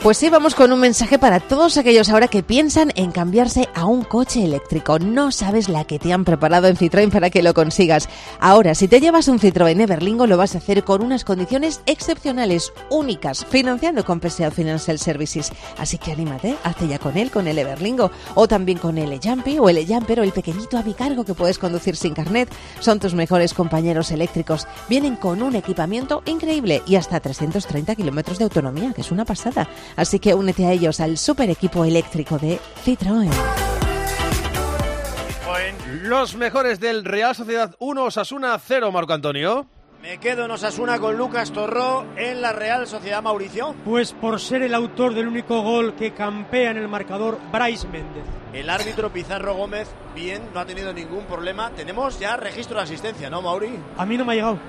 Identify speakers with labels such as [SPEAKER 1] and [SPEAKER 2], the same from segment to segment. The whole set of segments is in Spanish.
[SPEAKER 1] Pues sí, vamos con un mensaje para todos aquellos ahora que piensan en cambiarse a un coche eléctrico. No sabes la que te han preparado en Citroën para que lo consigas. Ahora, si te llevas un Citroën Everlingo, lo vas a hacer con unas condiciones excepcionales, únicas, financiando con PSA Financial Services. Así que anímate, hazte ya con él, con el Everlingo, o también con el E-Jumpy o el E-Jumper o el pequeñito a bicargo que puedes conducir sin carnet. Son tus mejores compañeros eléctricos. Vienen con un equipamiento increíble y hasta 330 kilómetros de autonomía, que es una pasada. Así que únete a ellos, al super equipo eléctrico de Citroën.
[SPEAKER 2] Los mejores del Real Sociedad 1, Osasuna 0, Marco Antonio.
[SPEAKER 3] Me quedo en Osasuna con Lucas Torró en la Real Sociedad, Mauricio.
[SPEAKER 4] Pues por ser el autor del único gol que campea en el marcador, Brais Méndez.
[SPEAKER 3] El árbitro Pizarro Gómez, bien, no ha tenido ningún problema. Tenemos ya registro de asistencia, ¿no, Mauri?
[SPEAKER 4] A mí no me ha llegado.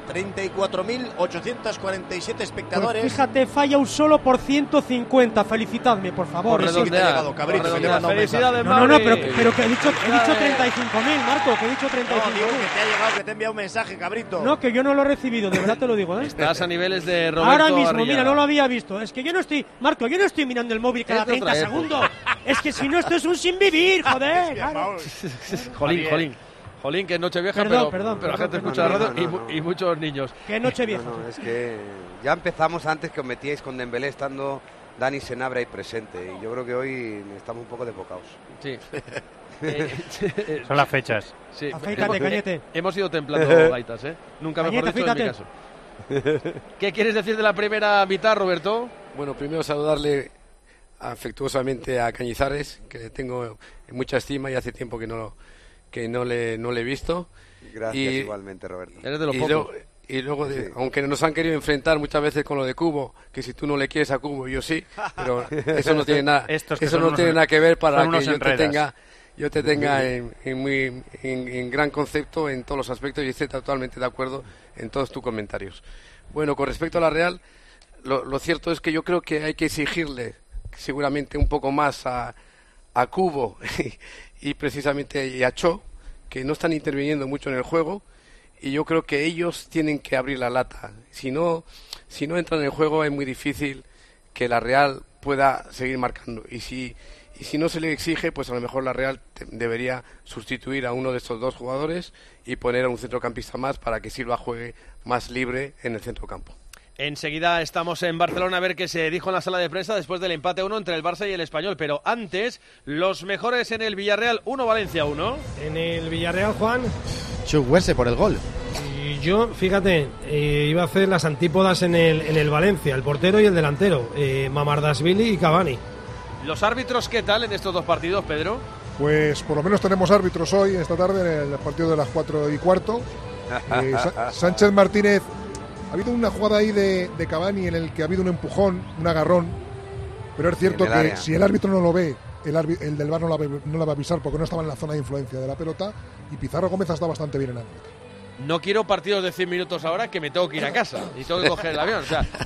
[SPEAKER 3] 34.847 espectadores.
[SPEAKER 4] Pues fíjate, falla un solo por 150. Felicitadme, por favor.
[SPEAKER 3] Por redondear.
[SPEAKER 2] Felicidades,
[SPEAKER 4] Mauri. No, pero que he dicho 35.000, Marco, que he dicho 35.000.
[SPEAKER 3] No, digo que te ha llegado, que te he enviado un mensaje, cabrito.
[SPEAKER 4] No, que yo no lo he recibido, de verdad te lo digo, ¿eh?
[SPEAKER 2] Estás a niveles de Roberto
[SPEAKER 4] Ahora mismo,
[SPEAKER 2] Arriaga.
[SPEAKER 4] mira, no lo había visto. Es que yo no estoy, Marco, yo no estoy mirando el móvil cada 30 segundos. Es que si no, esto es un sin vivir, joder. Claro.
[SPEAKER 2] Jolín, que es Nochevieja, pero la gente escucha la radio y muchos niños.
[SPEAKER 4] Que Nochevieja.
[SPEAKER 5] No, es que ya empezamos antes que os metíais con Dembélé estando Dani Senabre ahí presente. Y yo creo que hoy estamos un poco desbocados.
[SPEAKER 2] Sí.
[SPEAKER 6] Son las fechas.
[SPEAKER 2] Sí.
[SPEAKER 4] Afeítate, Cañete.
[SPEAKER 2] Hemos ido templando gaitas, ¿eh? Nunca mejor
[SPEAKER 4] Cañete,
[SPEAKER 2] dicho en mi caso. ¿Qué quieres decir de la primera mitad, Roberto?
[SPEAKER 7] Bueno, primero saludarle afectuosamente a Cañizares, que le tengo mucha estima y hace tiempo que no le he visto.
[SPEAKER 5] Gracias, igualmente, Roberto.
[SPEAKER 2] Eres de los pocos.
[SPEAKER 7] Y luego,
[SPEAKER 5] Sí.
[SPEAKER 7] aunque nos han querido enfrentar muchas veces con lo de Cubo, que si tú no le quieres a Cubo, yo sí, pero eso no tiene nada, tiene nada que ver para que yo te tenga en gran concepto en todos los aspectos y esté totalmente de acuerdo en todos tus comentarios. Bueno, con respecto a la Real, lo cierto es que yo creo que hay que exigirle seguramente un poco más a Cubo y precisamente a Cho, que no están interviniendo mucho en el juego, y yo creo que ellos tienen que abrir la lata. Si no entran en el juego es muy difícil que la Real pueda seguir marcando, y si no se le exige, pues a lo mejor la Real debería sustituir a uno de estos dos jugadores y poner a un centrocampista más para que Silva juegue más libre en el centrocampo.
[SPEAKER 2] Enseguida estamos en Barcelona a ver qué se dijo en la sala de prensa después del empate 1 entre el Barça y el Español. Pero antes, los mejores en el Villarreal 1, Valencia 1.
[SPEAKER 8] En el Villarreal, Juan.
[SPEAKER 9] Chukwueze por el gol.
[SPEAKER 8] Y yo, fíjate, iba a hacer las antípodas en el Valencia, el portero y el delantero, Mamardashvili y Cavani.
[SPEAKER 2] ¿Los árbitros qué tal en estos dos partidos, Pedro?
[SPEAKER 10] Pues por lo menos tenemos árbitros hoy, esta tarde, en el partido de las 4:15. Sánchez Martínez. Ha habido una jugada ahí de Cavani en el que ha habido un empujón, un agarrón, pero es cierto que si el árbitro no lo ve, el del VAR no la va a avisar porque no estaba en la zona de influencia de la pelota, y Pizarro Gómez está bastante bien en la pelota.
[SPEAKER 2] No quiero partidos de 100 minutos ahora, que me tengo que ir a casa y tengo que coger el avión. O sea,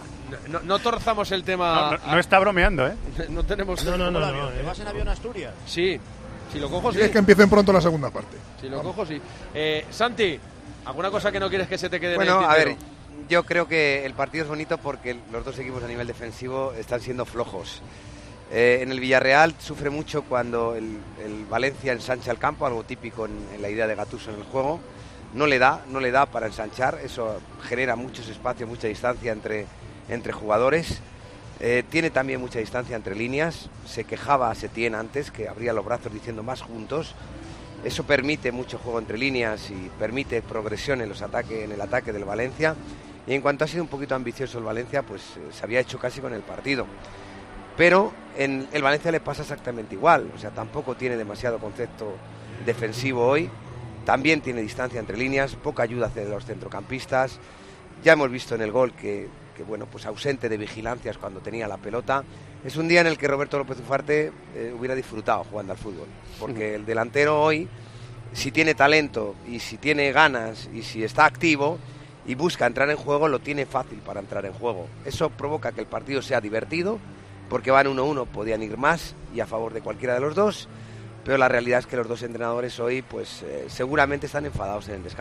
[SPEAKER 2] no torzamos el tema.
[SPEAKER 6] No está bromeando, ¿eh?
[SPEAKER 2] No tenemos.
[SPEAKER 3] No. ¿Te vas en avión a Asturias?
[SPEAKER 2] Sí, si lo cojo, sí.
[SPEAKER 10] Es que empiecen pronto la segunda parte.
[SPEAKER 2] Si lo cojo, sí. Santi, ¿alguna cosa que no quieres que se te quede en el
[SPEAKER 5] Bueno,
[SPEAKER 2] tintero?
[SPEAKER 5] a ver, yo creo que el partido es bonito porque los dos equipos a nivel defensivo están siendo flojos. En el Villarreal sufre mucho cuando el Valencia ensancha el campo, algo típico en la idea de Gattuso en el juego. No le da para ensanchar, eso genera muchos espacios, mucha distancia entre jugadores. Tiene también mucha distancia entre líneas. Se quejaba Setién antes, que abría los brazos diciendo más juntos. Eso permite mucho juego entre líneas y permite progresión en el ataque del Valencia. Y en cuanto ha sido un poquito ambicioso el Valencia, pues se había hecho casi con el partido. Pero en el Valencia le pasa exactamente igual. O sea, tampoco tiene demasiado concepto defensivo hoy. También tiene distancia entre líneas, poca ayuda hacia los centrocampistas. Ya hemos visto en el gol que bueno, pues ausente de vigilancias cuando tenía la pelota. Es un día en el que Roberto López Ufarte hubiera disfrutado jugando al fútbol, porque el delantero hoy, si tiene talento y si tiene ganas y si está activo y busca entrar en juego, lo tiene fácil para entrar en juego. Eso provoca que el partido sea divertido, porque van 1-1, podían ir más y a favor de cualquiera de los dos, pero la realidad es que los dos entrenadores hoy pues seguramente están enfadados en el descanso.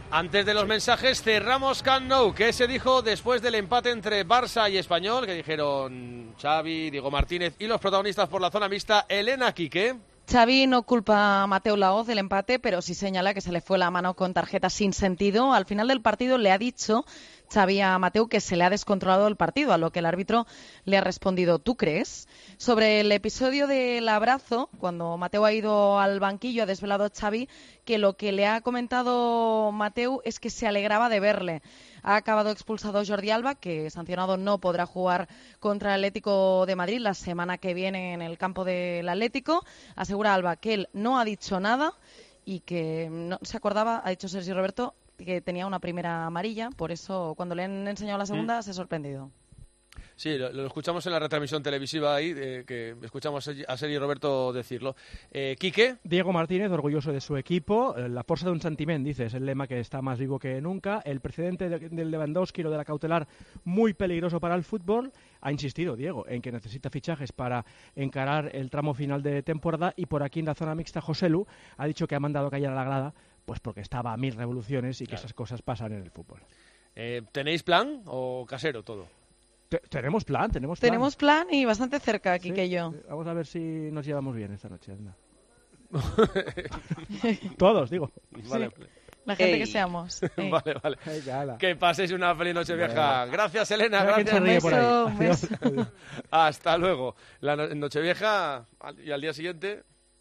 [SPEAKER 2] Antes de los mensajes, cerramos Camp Nou. ¿Qué se dijo después del empate entre Barça y Español? Que dijeron Xavi, Diego Martínez y los protagonistas por la zona mixta. Elena, Quique.
[SPEAKER 11] Xavi no culpa a Mateu Laoz del empate, pero sí señala que se le fue la mano con tarjetas sin sentido. Al final del partido le ha dicho Xavi a Mateu que se le ha descontrolado el partido, a lo que el árbitro le ha respondido, ¿tú crees? Sobre el episodio del abrazo, cuando Mateu ha ido al banquillo, ha desvelado Xavi que lo que le ha comentado Mateu es que se alegraba de verle. Ha acabado expulsado Jordi Alba, que sancionado no podrá jugar contra el Atlético de Madrid la semana que viene en el campo del Atlético. Asegura Alba que él no ha dicho nada y que no se acordaba, ha dicho Sergio Roberto, que tenía una primera amarilla, por eso cuando le han enseñado la segunda se ha sorprendido.
[SPEAKER 2] Sí, lo escuchamos en la retransmisión televisiva ahí, que escuchamos a Sergio Roberto decirlo. Quique.
[SPEAKER 12] Diego Martínez, orgulloso de su equipo. La força d'un sentiment, dice, es el lema que está más vivo que nunca. El precedente del Lewandowski, lo de la cautelar, muy peligroso para el fútbol. Ha insistido Diego en que necesita fichajes para encarar el tramo final de temporada. Y por aquí en la zona mixta, Joselu ha dicho que ha mandado callar a la grada, pues porque estaba a 1000 revoluciones y que esas cosas pasan en el fútbol.
[SPEAKER 2] ¿Tenéis plan o casero todo?
[SPEAKER 12] Tenemos plan.
[SPEAKER 11] Tenemos plan y bastante cerca, Quique y yo.
[SPEAKER 12] Vamos a ver si nos llevamos bien esta noche. Todos, digo.
[SPEAKER 2] Vale.
[SPEAKER 11] Sí. La gente que seamos.
[SPEAKER 2] Vale. Que paséis una feliz noche vieja. Gracias, Elena. Gracias.
[SPEAKER 11] Un beso.
[SPEAKER 2] Hasta luego. La Nochevieja y al día siguiente.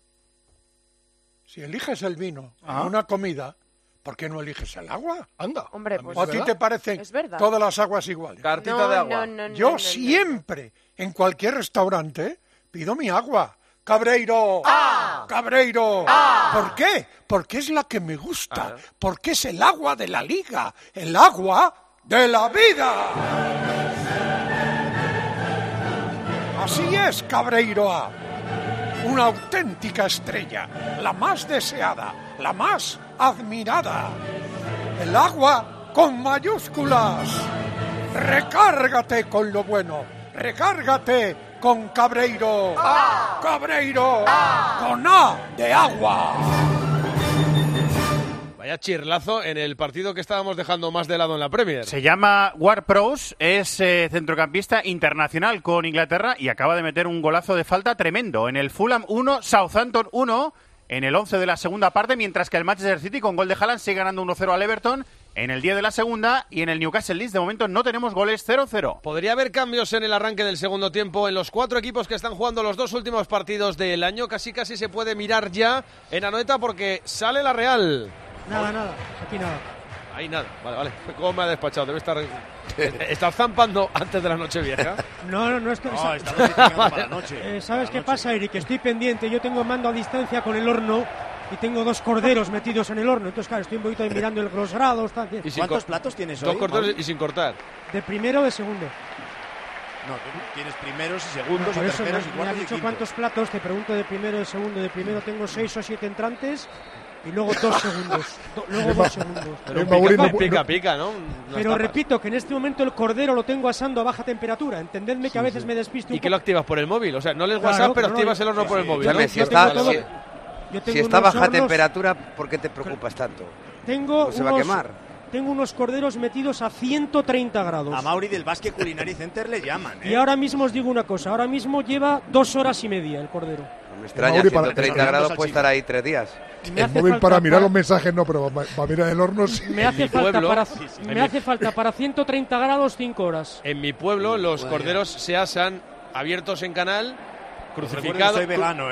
[SPEAKER 13] Si eliges el vino en una comida, ¿por qué no eliges el agua? Anda.
[SPEAKER 14] Hombre, pues
[SPEAKER 13] ¿O a ti te parecen todas las aguas iguales?
[SPEAKER 2] Cartita de agua.
[SPEAKER 13] Yo siempre, en cualquier restaurante, pido mi agua. Cabreiro. Cabreiro. ¿Por qué? Porque es la que me gusta. Porque es el agua de la liga. El agua de la vida. Así es, Cabreiro. Una auténtica estrella, la más deseada, la más admirada. El agua con mayúsculas. Recárgate con lo bueno. Recárgate con Cabreiro. Cabreiro con A de agua.
[SPEAKER 2] Vaya chirlazo en el partido que estábamos dejando más de lado en la Premier.
[SPEAKER 6] Se llama Ward-Prowse, es centrocampista internacional con Inglaterra y acaba de meter un golazo de falta tremendo en el Fulham 1, Southampton 1, en el 11 de la segunda parte, mientras que el Manchester City con gol de Haaland sigue ganando 1-0 al Everton en el 10 de la segunda, y en el Newcastle Leeds de momento no tenemos goles, 0-0.
[SPEAKER 2] ¿Podría haber cambios en el arranque del segundo tiempo en los 4 equipos que están jugando los 2 últimos partidos del año? Casi se puede mirar ya en Anoeta porque sale la Real.
[SPEAKER 4] Nada, aquí nada.
[SPEAKER 2] Ahí nada, vale. ¿Cómo me ha despachado? Debe estar... ¿Estás zampando antes de la Nochevieja?
[SPEAKER 4] No, es que...
[SPEAKER 3] para la noche.
[SPEAKER 4] ¿Sabes qué pasa, Eric? Estoy pendiente, yo tengo mando a distancia con el horno y tengo 2 corderos metidos en el horno, entonces claro, estoy un poquito ahí mirando los grados.
[SPEAKER 3] ¿Cuántos platos tienes hoy?
[SPEAKER 2] 2 corderos y sin cortar.
[SPEAKER 4] ¿De primero o de segundo?
[SPEAKER 3] No, tienes primeros y segundos y terceros y cuartos y
[SPEAKER 4] me has dicho
[SPEAKER 3] quintos.
[SPEAKER 4] ¿Cuántos platos? Te pregunto de primero, de segundo. De primero tengo 6 o 7 entrantes y luego 2 segundos. Luego 2 segundos.
[SPEAKER 2] Pero pica, ¿no?
[SPEAKER 4] Pero repito que en este momento el cordero lo tengo asando a baja temperatura. Entendedme que a veces me despisto un
[SPEAKER 2] poco. ¿Y qué lo activas por el móvil? O sea, no les WhatsApp, pero activas el horno por el móvil.
[SPEAKER 5] Si está a baja temperatura, ¿por qué te preocupas tanto?
[SPEAKER 4] Se va a quemar. Tengo unos corderos metidos a 130 grados.
[SPEAKER 3] A Mauri del Basque Culinary Center le llaman.
[SPEAKER 4] Y ahora mismo os digo una cosa. Ahora mismo lleva 2 horas y media el cordero.
[SPEAKER 5] No me extraña, 130 grados puede estar ahí 3 días.
[SPEAKER 10] El móvil para mirar los mensajes no, pero para mirar el horno sí.
[SPEAKER 4] Me hace falta para 130 grados 5 horas.
[SPEAKER 2] En mi pueblo los corderos se asan abiertos en canal, crucificados,
[SPEAKER 3] soy vegano,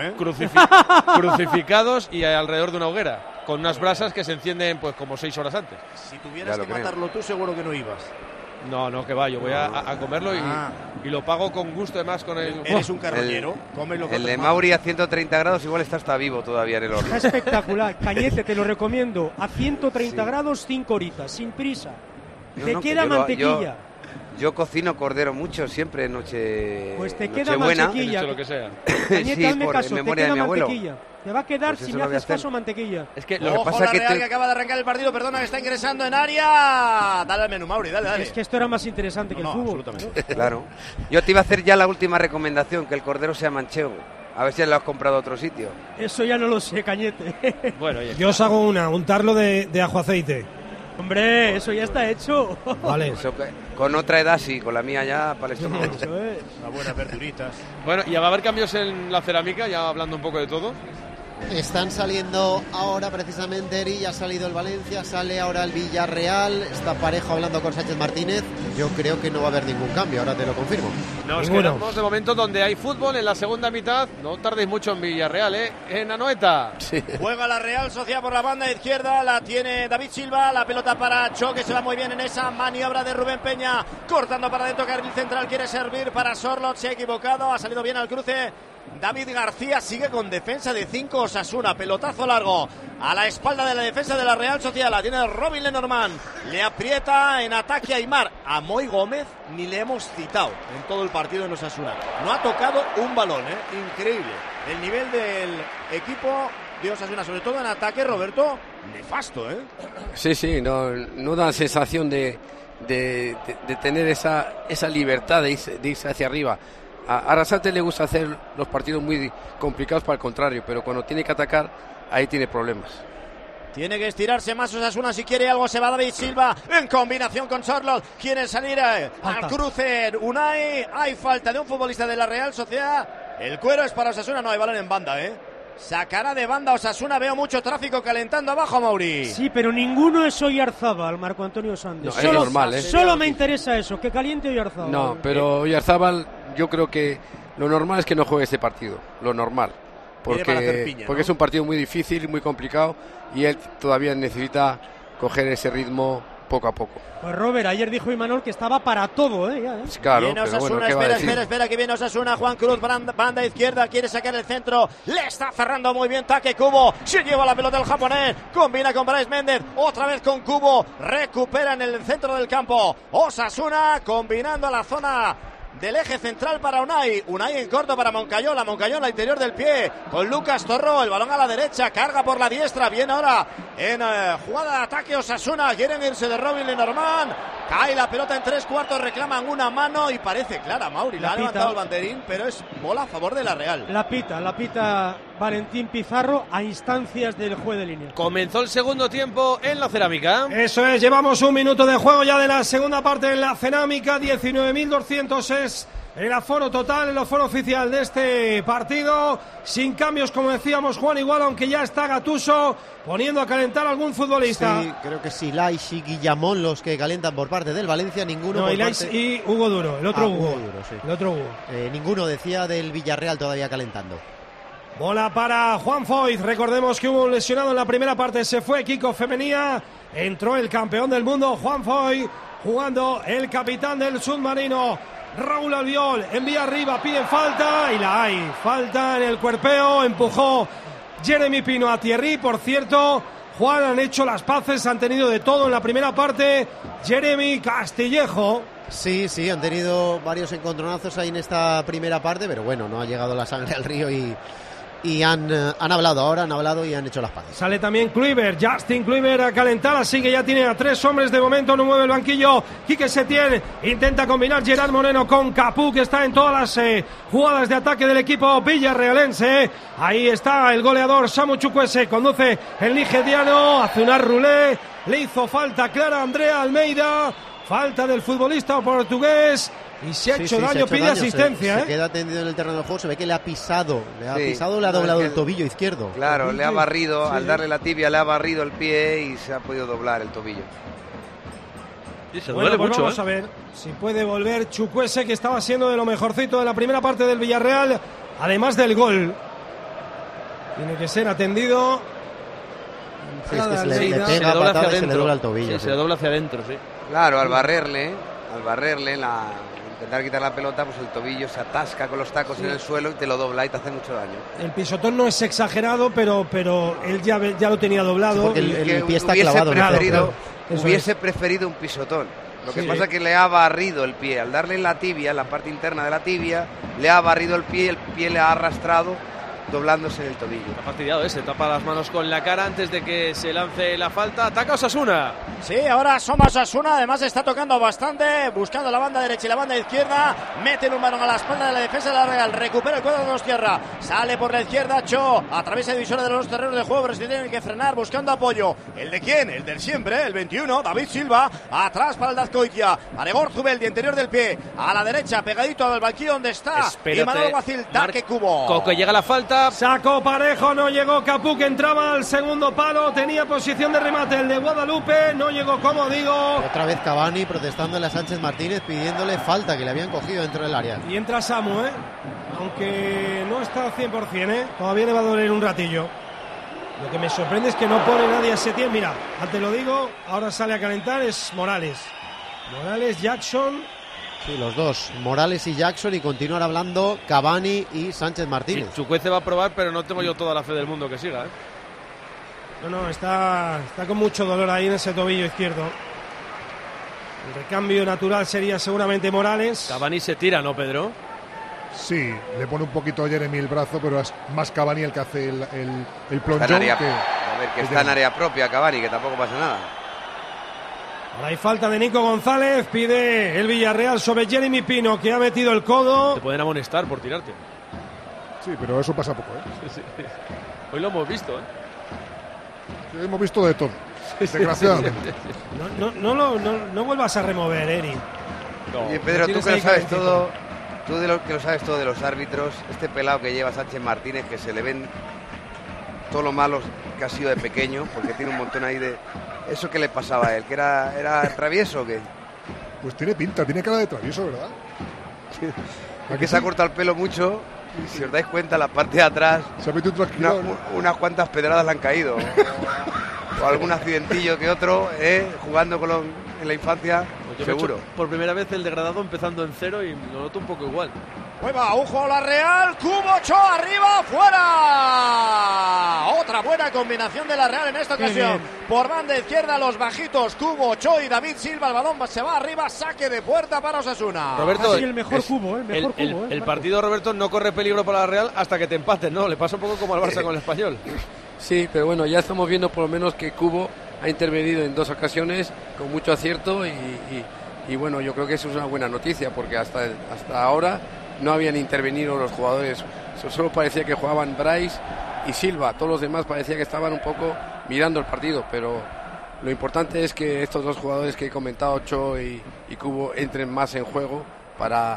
[SPEAKER 2] crucificados y alrededor de una hoguera, con unas brasas que se encienden pues como 6 horas antes.
[SPEAKER 3] Si tuvieras que matarlo tú, seguro que no ibas.
[SPEAKER 2] No, que va, yo voy a comerlo y lo pago con gusto, además con el...
[SPEAKER 3] Eres un carroñero, cómelo.
[SPEAKER 5] El de Mauri a 130 grados igual está vivo todavía en el horno.
[SPEAKER 4] Está espectacular, Cañete, te lo recomiendo, a 130 grados 5 horitas, sin prisa. Te queda mantequilla.
[SPEAKER 5] Yo cocino cordero mucho, siempre noche.
[SPEAKER 4] Pues te queda
[SPEAKER 2] mantequilla. Lo que sea.
[SPEAKER 4] Cañete, hazme caso, te queda mantequilla. Te va a quedar, si me haces caso, mantequilla.
[SPEAKER 3] Es que lo que pasa es que Real que acaba de arrancar el partido, perdona, que está ingresando en área. Dale al menú, Mauri, dale.
[SPEAKER 4] Es que esto era más interesante que el fútbol.
[SPEAKER 3] Absolutamente.
[SPEAKER 5] Claro. Yo te iba a hacer ya la última recomendación, que el cordero sea manchego. A ver si lo has comprado a otro sitio.
[SPEAKER 4] Eso ya no lo sé, Cañete.
[SPEAKER 8] Bueno, yo os hago untarlo de ajo aceite.
[SPEAKER 4] Hombre, eso ya está hecho.
[SPEAKER 8] Vale.
[SPEAKER 5] Eso, con otra edad sí, con la mía ya para el estómago.
[SPEAKER 3] Eso es. Unas buenas verduritas.
[SPEAKER 2] Bueno, ¿y va a haber cambios en la cerámica? Ya hablando un poco de todo.
[SPEAKER 14] Están saliendo ahora precisamente, Eri, ya ha salido el Valencia, sale ahora el Villarreal, está Parejo hablando con Sánchez Martínez. Yo creo que no va a haber ningún cambio, ahora te lo confirmo.
[SPEAKER 2] Nos quedamos de momento donde hay fútbol en la segunda mitad. No tardéis mucho en Villarreal, en Anoeta.
[SPEAKER 3] Sí. Juega la Real Sociedad por la banda izquierda, la tiene David Silva, la pelota para Cho, que se va muy bien en esa maniobra de Rubén Peña, cortando para adentro, carril central, quiere servir para Sorloth, se ha equivocado, ha salido bien al cruce. David García sigue con defensa de 5 Osasuna, pelotazo largo a la espalda de la defensa de la Real Sociedad, la tiene Robin Lenormand, le aprieta en ataque a Aimar. A Moy Gómez ni le hemos citado en todo el partido en Osasuna, no ha tocado un balón, increíble el nivel del equipo de Osasuna, sobre todo en ataque, Roberto, nefasto,
[SPEAKER 7] Sí, no da sensación de tener esa libertad de irse hacia arriba. A Arrasate le gusta hacer los partidos muy complicados para el contrario, pero cuando tiene que atacar, ahí tiene problemas.
[SPEAKER 3] Tiene que estirarse más Osasuna, si quiere algo se va David Silva en combinación con Sorloth, quiere salir al cruce Unai, hay falta de un futbolista de la Real Sociedad, el cuero es para Osasuna, no hay balón en banda, sacará de banda Osasuna, veo mucho tráfico calentando abajo, Mauri.
[SPEAKER 4] Sí, pero ninguno es Oyarzábal, Marco Antonio Santos.
[SPEAKER 7] No, es normal,
[SPEAKER 4] Solo me interesa eso, que caliente Oyarzábal.
[SPEAKER 7] No, pero Oyarzábal, yo creo que lo normal es que no juegue este partido, lo normal. Porque es un partido muy difícil, muy complicado, y él todavía necesita coger ese ritmo poco a poco.
[SPEAKER 4] Pues Robert, ayer dijo Imanol que estaba para todo,
[SPEAKER 7] Claro,
[SPEAKER 3] viene Osasuna, espera, que viene Osasuna, Juan Cruz, banda izquierda, quiere sacar el centro, le está cerrando muy bien Take Kubo, se lleva la pelota el japonés, combina con Brais Méndez, otra vez con Kubo, recupera en el centro del campo, Osasuna combinando a la zona del eje central para Unai en corto para Moncayola al interior del pie con Lucas Torró, el balón a la derecha, carga por la diestra, bien ahora en jugada de ataque Osasuna, quieren irse de Robin Lenormand, cae la pelota en 3/4, reclaman una mano y parece clara, Mauri, la ha levantado el banderín, pero es bola a favor de la Real.
[SPEAKER 4] La pita Valentín Pizarro a instancias del juez de línea.
[SPEAKER 2] Comenzó el segundo tiempo en la cerámica.
[SPEAKER 8] Eso es, llevamos un minuto de juego ya de la segunda parte en la cerámica, 19.200 es el aforo total, el aforo oficial de este partido, sin cambios como decíamos, Juan, igual, aunque ya está Gattuso poniendo a calentar a algún futbolista.
[SPEAKER 14] Sí, creo que sí, Lais y Guillamón los que calientan por parte del Valencia, ninguno
[SPEAKER 8] no,
[SPEAKER 14] por
[SPEAKER 8] Lais
[SPEAKER 14] parte...
[SPEAKER 8] y Hugo Duro, el otro Hugo.
[SPEAKER 14] Duro, sí.
[SPEAKER 8] El otro Hugo.
[SPEAKER 14] Ninguno, decía, del Villarreal todavía calentando.
[SPEAKER 8] Bola para Juan Foyth, recordemos que hubo un lesionado en la primera parte, se fue Kiko Femenía, entró el campeón del mundo Juan Foyth, jugando el capitán del submarino Raúl Albiol, envía arriba, piden falta y la hay, falta en el cuerpeo, empujó Jeremy Pino a Thierry, por cierto, Juan, han hecho las paces, han tenido de todo en la primera parte, Jeremy Castillejo.
[SPEAKER 14] Sí, han tenido varios encontronazos ahí en esta primera parte, pero bueno, no ha llegado la sangre al río y han hablado y han hecho las paces.
[SPEAKER 8] Sale también Kluivert, Justin Kluivert a calentar, así que ya tiene a 3 hombres de momento, no mueve el banquillo. Quique Setién intenta combinar Gerard Moreno con Capú, que está en todas las jugadas de ataque del equipo villarrealense. Ahí está el goleador Samu Chukwueze, conduce el nigeriano, hace una roulette, le hizo falta clara a Andrea Almeida, falta del futbolista portugués. Y se ha hecho daño, pide asistencia.
[SPEAKER 14] Se queda tendido en el terreno del juego, se ve que le ha pisado, le ha doblado el tobillo izquierdo.
[SPEAKER 5] Claro, le ha barrido, al darle la tibia le ha barrido el pie y se ha podido doblar el tobillo.
[SPEAKER 2] Y se duele mucho.
[SPEAKER 8] Vamos a ver si puede volver Chukwueze, que estaba siendo de lo mejorcito de la primera parte del Villarreal, además del gol. Tiene que ser atendido.
[SPEAKER 14] Sí, es que se le pega patadas y se le dobla el tobillo.
[SPEAKER 2] Se le dobla hacia adentro, sí.
[SPEAKER 5] Claro, al barrerle, intentar quitar la pelota, pues el tobillo se atasca con los tacos en el suelo y te lo dobla y te hace mucho daño.
[SPEAKER 8] El pisotón no es exagerado, pero él ya lo tenía doblado.
[SPEAKER 14] Sí, porque el pie está clavado.
[SPEAKER 5] Hubiese preferido un pisotón. Lo que pasa es que le ha barrido el pie. Al darle en la tibia, la parte interna de la tibia, le ha barrido el pie le ha arrastrado doblándose en el tobillo.
[SPEAKER 2] Está fastidiado ese, tapa las manos con la cara antes de que se lance la falta. Ataca Osasuna.
[SPEAKER 3] Sí, ahora Soma Osasuna, además está tocando bastante, buscando la banda derecha y la banda izquierda, mete un balón a la espalda de la defensa de la Real, recupera el cuadro de Donostierra, sale por la izquierda, Cho, atraviesa divisora de los terrenos de juego, pero se tienen que frenar buscando apoyo. ¿El de quién? El del siempre, el 21, David Silva, atrás para el Dazcoitia, Aregor Zubeldi, interior del pie, a la derecha, pegadito al banquillo donde está, y Manuel Guacil, Taque Cubo.
[SPEAKER 2] Coco, llega la falta.
[SPEAKER 8] Sacó Parejo, no llegó Capú, que entraba al segundo palo, tenía posición de remate el de Guadalupe, no llegó, como digo.
[SPEAKER 14] Otra vez Cavani protestándole a Sánchez Martínez, pidiéndole falta, que le habían cogido dentro del área.
[SPEAKER 8] Y entra Samu, aunque no está al 100%, todavía le va a doler un ratillo. Lo que me sorprende es que no pone nadie a Setién. Mira, antes lo digo, ahora sale a calentar, es Morales. Morales, Jackson.
[SPEAKER 14] Sí, los dos, Morales y Jackson, y continuar hablando Cavani y Sánchez Martínez.
[SPEAKER 2] Sí, Chukwueze va a probar, pero no tengo yo toda la fe del mundo que siga.
[SPEAKER 8] No, está con mucho dolor ahí en ese tobillo izquierdo. El recambio natural sería seguramente Morales.
[SPEAKER 2] Cavani se tira, ¿no, Pedro?
[SPEAKER 10] Sí, le pone un poquito a Jeremy el brazo, pero es más Cavani el que hace el plonjón.
[SPEAKER 5] Que está en área propia Cavani, que tampoco pasa nada.
[SPEAKER 8] Ahora hay falta de Nico González, pide el Villarreal sobre Jeremy Pino, que ha metido el codo.
[SPEAKER 2] Te pueden amonestar por tirarte.
[SPEAKER 10] Sí, pero eso pasa poco,
[SPEAKER 2] Sí. Hoy lo hemos visto,
[SPEAKER 10] Sí, hemos visto de todo, desgraciadamente.
[SPEAKER 8] No vuelvas a remover, Eri.
[SPEAKER 5] Oye, Pedro, tú que lo sabes todo, que lo sabes todo de los árbitros, este pelado que lleva Sánchez Martínez, que se le ven todo lo malo que ha sido de pequeño, porque tiene un montón ahí de... ¿Eso qué le pasaba a él? ¿Que era travieso o qué?
[SPEAKER 10] Pues tiene pinta, tiene cara de travieso, ¿verdad?
[SPEAKER 5] Es que se ha cortado el pelo mucho, y si os dais cuenta, la parte de atrás,
[SPEAKER 10] se ha metido
[SPEAKER 5] unas cuantas pedradas le han caído. O algún accidentillo que otro, jugando en la infancia,
[SPEAKER 2] yo
[SPEAKER 5] seguro.
[SPEAKER 2] Por primera vez el degradado empezando en cero y lo noto un poco igual.
[SPEAKER 3] Juega, ojo la Real, Cubo, Cho, arriba, fuera. Otra buena combinación de la Real en esta ocasión. Por banda izquierda, los bajitos, Cubo, Cho y David Silva. El balón se va arriba, saque de puerta para Osasuna.
[SPEAKER 2] Roberto,
[SPEAKER 4] el mejor Cubo,
[SPEAKER 2] el partido, Roberto, no corre peligro para la Real hasta que te empaten, ¿no? Le pasa un poco como al Barça con el Español.
[SPEAKER 7] Sí, pero bueno, ya estamos viendo por lo menos que Cubo ha intervenido en 2 ocasiones con mucho acierto y bueno, yo creo que eso es una buena noticia porque hasta ahora no habían intervenido los jugadores. Solo parecía que jugaban Bryce y Silva, todos los demás parecía que estaban un poco mirando el partido, pero lo importante es que estos 2 jugadores que he comentado, Cho y Cubo, entren más en juego para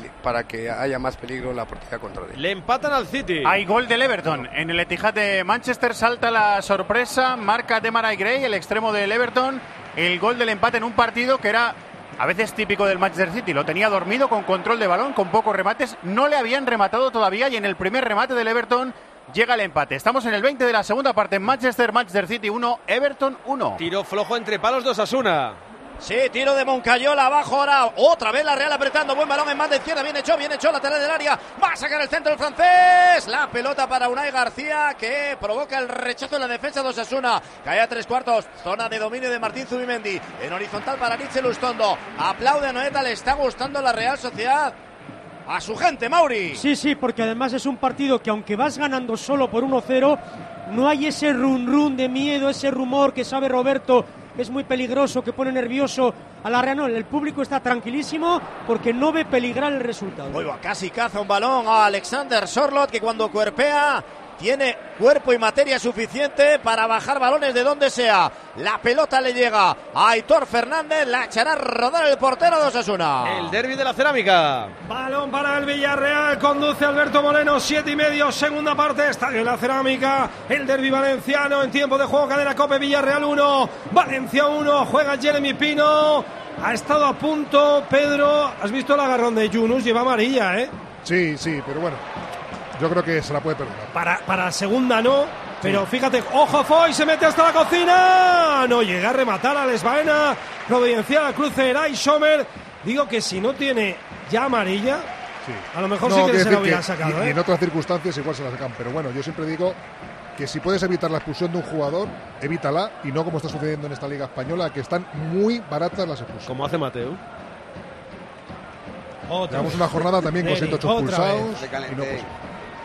[SPEAKER 7] que haya más peligro en la portería contraria.
[SPEAKER 2] Le empatan al City.
[SPEAKER 6] Hay gol del Everton. En el Etihad de Manchester salta la sorpresa, marca Demarai Gray, el extremo del Everton, el gol del empate en un partido que era a veces típico del Manchester City. Lo tenía dormido, con control de balón, con pocos remates. No le habían rematado todavía y en el primer remate del Everton llega el empate. Estamos en el 20 de la segunda parte en Manchester City 1, Everton 1.
[SPEAKER 2] Tiro flojo entre palos de Osasuna.
[SPEAKER 3] Sí, tiro de Moncayola, abajo ahora, otra vez la Real apretando, buen balón en banda izquierda, viene Cho, lateral del área, va a sacar el centro el francés, la pelota para Unai García, que provoca el rechazo en la defensa de Osasuna, cae a 3/4, zona de dominio de Martín Zubimendi, en horizontal para Nietzsche Lustondo, aplaude a Noeta, le está gustando la Real Sociedad a su gente, Mauri.
[SPEAKER 4] Sí, porque además es un partido que aunque vas ganando solo por 1-0, no hay ese run de miedo, ese rumor que sabe Roberto, es muy peligroso, que pone nervioso a la Real. No, el público está tranquilísimo porque no ve peligrar el resultado.
[SPEAKER 3] Vuelva, casi caza un balón a Alexander Sorloth, que cuando cuerpea tiene cuerpo y materia suficiente para bajar balones de donde sea. La pelota le llega a Aitor Fernández, la echará a rodar el portero de Osasuna.
[SPEAKER 2] El derbi de la Cerámica.
[SPEAKER 8] Balón para el Villarreal, conduce Alberto Moreno, 7:30, segunda parte, estadio en la Cerámica, el derbi valenciano en tiempo de juego, cadena COPE, Villarreal 1, Valencia 1, juega Jeremy Pino, ha estado a punto, Pedro, has visto el agarrón de Yunus, lleva amarilla,
[SPEAKER 10] Sí, pero bueno, yo creo que se la puede perdonar.
[SPEAKER 8] Para segunda no, pero fíjate, ojo Foy, se mete hasta la cocina, no llega a rematar a Lesbaena, providencial, cruce Eray Sommer, digo que si no tiene ya amarilla, a lo mejor sí que se la hubiera sacado.
[SPEAKER 10] Y en otras circunstancias igual se la sacan, pero bueno, yo siempre digo que si puedes evitar la expulsión de un jugador, evítala, y no como está sucediendo en esta Liga Española, que están muy baratas las expulsiones.
[SPEAKER 2] Como hace Mateo.
[SPEAKER 10] Llevamos una jornada también con 108 expulsados.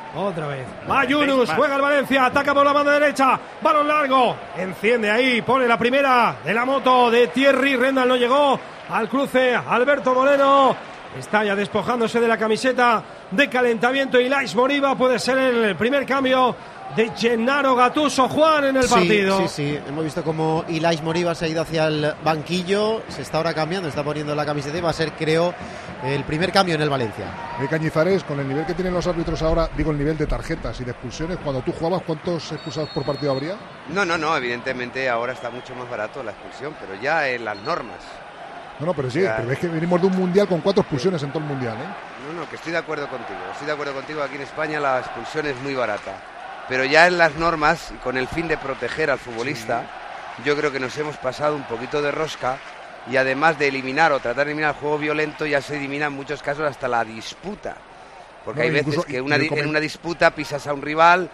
[SPEAKER 8] Otra vez. Va Yunus, juega el Valencia, ataca por la banda derecha. Balón largo. Enciende ahí, pone la primera de la moto de Thierry. Rendal no llegó al cruce. Alberto Moreno está ya despojándose de la camiseta de calentamiento. Y Lais Moriba puede ser el primer cambio de Gennaro Gattuso, Juan, en el partido.
[SPEAKER 14] Sí. Hemos visto como Ilais Moriba se ha ido hacia el banquillo. Se está ahora cambiando, está poniendo la camiseta y va a ser, creo, el primer cambio en el Valencia.
[SPEAKER 10] Cañizares, con el nivel que tienen los árbitros ahora, digo el nivel de tarjetas y de expulsiones, cuando tú jugabas, ¿cuántos expulsados por partido habría?
[SPEAKER 5] No, evidentemente ahora está mucho más barato la expulsión, pero ya en las normas.
[SPEAKER 10] No, pero sí, pero es que venimos de un mundial con 4 expulsiones en todo el mundial, ¿eh?
[SPEAKER 5] No, que estoy de acuerdo contigo. Aquí en España la expulsión es muy barata. Pero ya en las normas, y con el fin de proteger al futbolista, yo creo que nos hemos pasado un poquito de rosca, y además de eliminar o tratar de eliminar el juego violento, ya se elimina en muchos casos hasta la disputa. Porque hay veces que en una disputa pisas a un rival,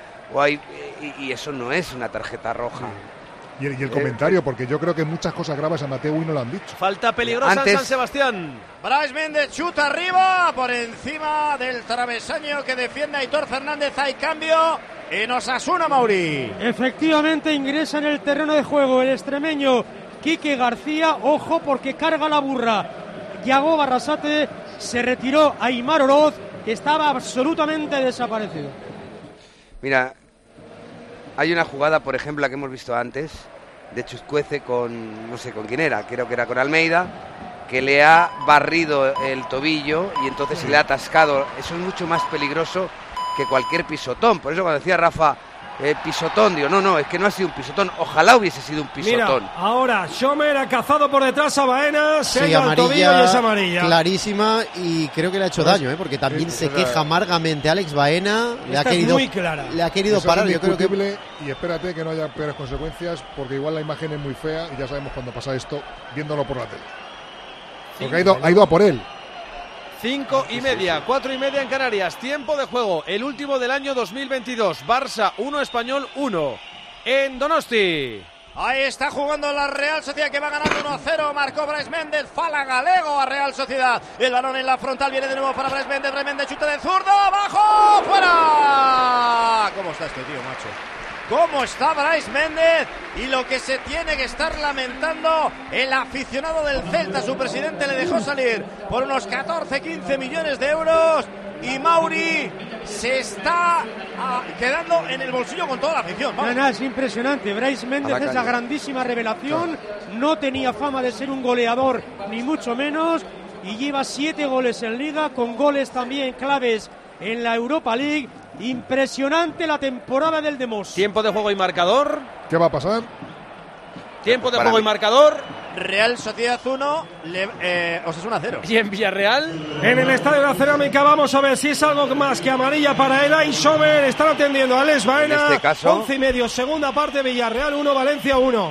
[SPEAKER 5] y eso no es una tarjeta roja.
[SPEAKER 10] Y el comentario, porque yo creo que muchas cosas graves a Mateu y no lo han dicho.
[SPEAKER 2] Falta peligrosa en San Sebastián.
[SPEAKER 3] Brais Méndez chuta arriba, por encima del travesaño que defiende Aitor Fernández. Hay cambio en Osasuna, Mauri.
[SPEAKER 4] Efectivamente ingresa en el terreno de juego el extremeño Quique García. Ojo, porque carga la burra Yago Barrasate. Se retiró Aimar Oroz, que estaba absolutamente desaparecido.
[SPEAKER 5] Mira, hay una jugada, por ejemplo, la que hemos visto antes, de Chuzcuece con, no sé con quién era, creo que era con Almeida, que le ha barrido el tobillo y entonces se le ha atascado. Eso es mucho más peligroso que cualquier pisotón. Por eso cuando decía Rafa, pisotón, digo, no, es que no ha sido un pisotón. Ojalá hubiese sido un pisotón.
[SPEAKER 8] Mira, ahora Schomer ha cazado por detrás a Baena, se
[SPEAKER 14] sí,
[SPEAKER 8] ha el tobillo y es amarilla.
[SPEAKER 14] Clarísima, y creo que le ha hecho daño, porque también se queja amargamente Alex Baena. Le ha querido parar.
[SPEAKER 10] Yo creo que... Y espérate que no haya peores consecuencias, porque igual la imagen es muy fea y ya sabemos cuando pasa esto viéndolo por la tele. Porque ha ido a por él.
[SPEAKER 2] 5:30, 4:30 en Canarias. Tiempo de juego, el último del año 2022. Barça 1, Español 1. En Donosti.
[SPEAKER 3] Ahí está jugando la Real Sociedad, que va ganando 1-0. Marcó Brais Méndez, fala galego a Real Sociedad. El balón en la frontal viene de nuevo para Brais Méndez. Méndez chuta de zurdo, abajo, fuera. ¿Cómo está este tío, macho? ¿Cómo está Brais Méndez? Y lo que se tiene que estar lamentando el aficionado del Celta. Su presidente le dejó salir por unos 14-15 millones de euros. Y Mauri se está quedando en el bolsillo con toda la afición.
[SPEAKER 4] Es impresionante. Brais Méndez es la grandísima revelación. No tenía fama de ser un goleador, ni mucho menos. Y lleva 7 goles en Liga, con goles también claves en la Europa League. Impresionante la temporada del Demos.
[SPEAKER 2] Tiempo de juego y marcador.
[SPEAKER 10] ¿Qué va a pasar?
[SPEAKER 2] Tiempo de juego y marcador.
[SPEAKER 3] Real Sociedad 1, Osasuna 0.
[SPEAKER 2] ¿Y en Villarreal?
[SPEAKER 8] En el Estadio de la Cerámica vamos a ver si es algo más que amarilla para el Schomer. Están atendiendo a Alex Baena.
[SPEAKER 5] En este caso,
[SPEAKER 8] 11:30, segunda parte, Villarreal 1, Valencia 1.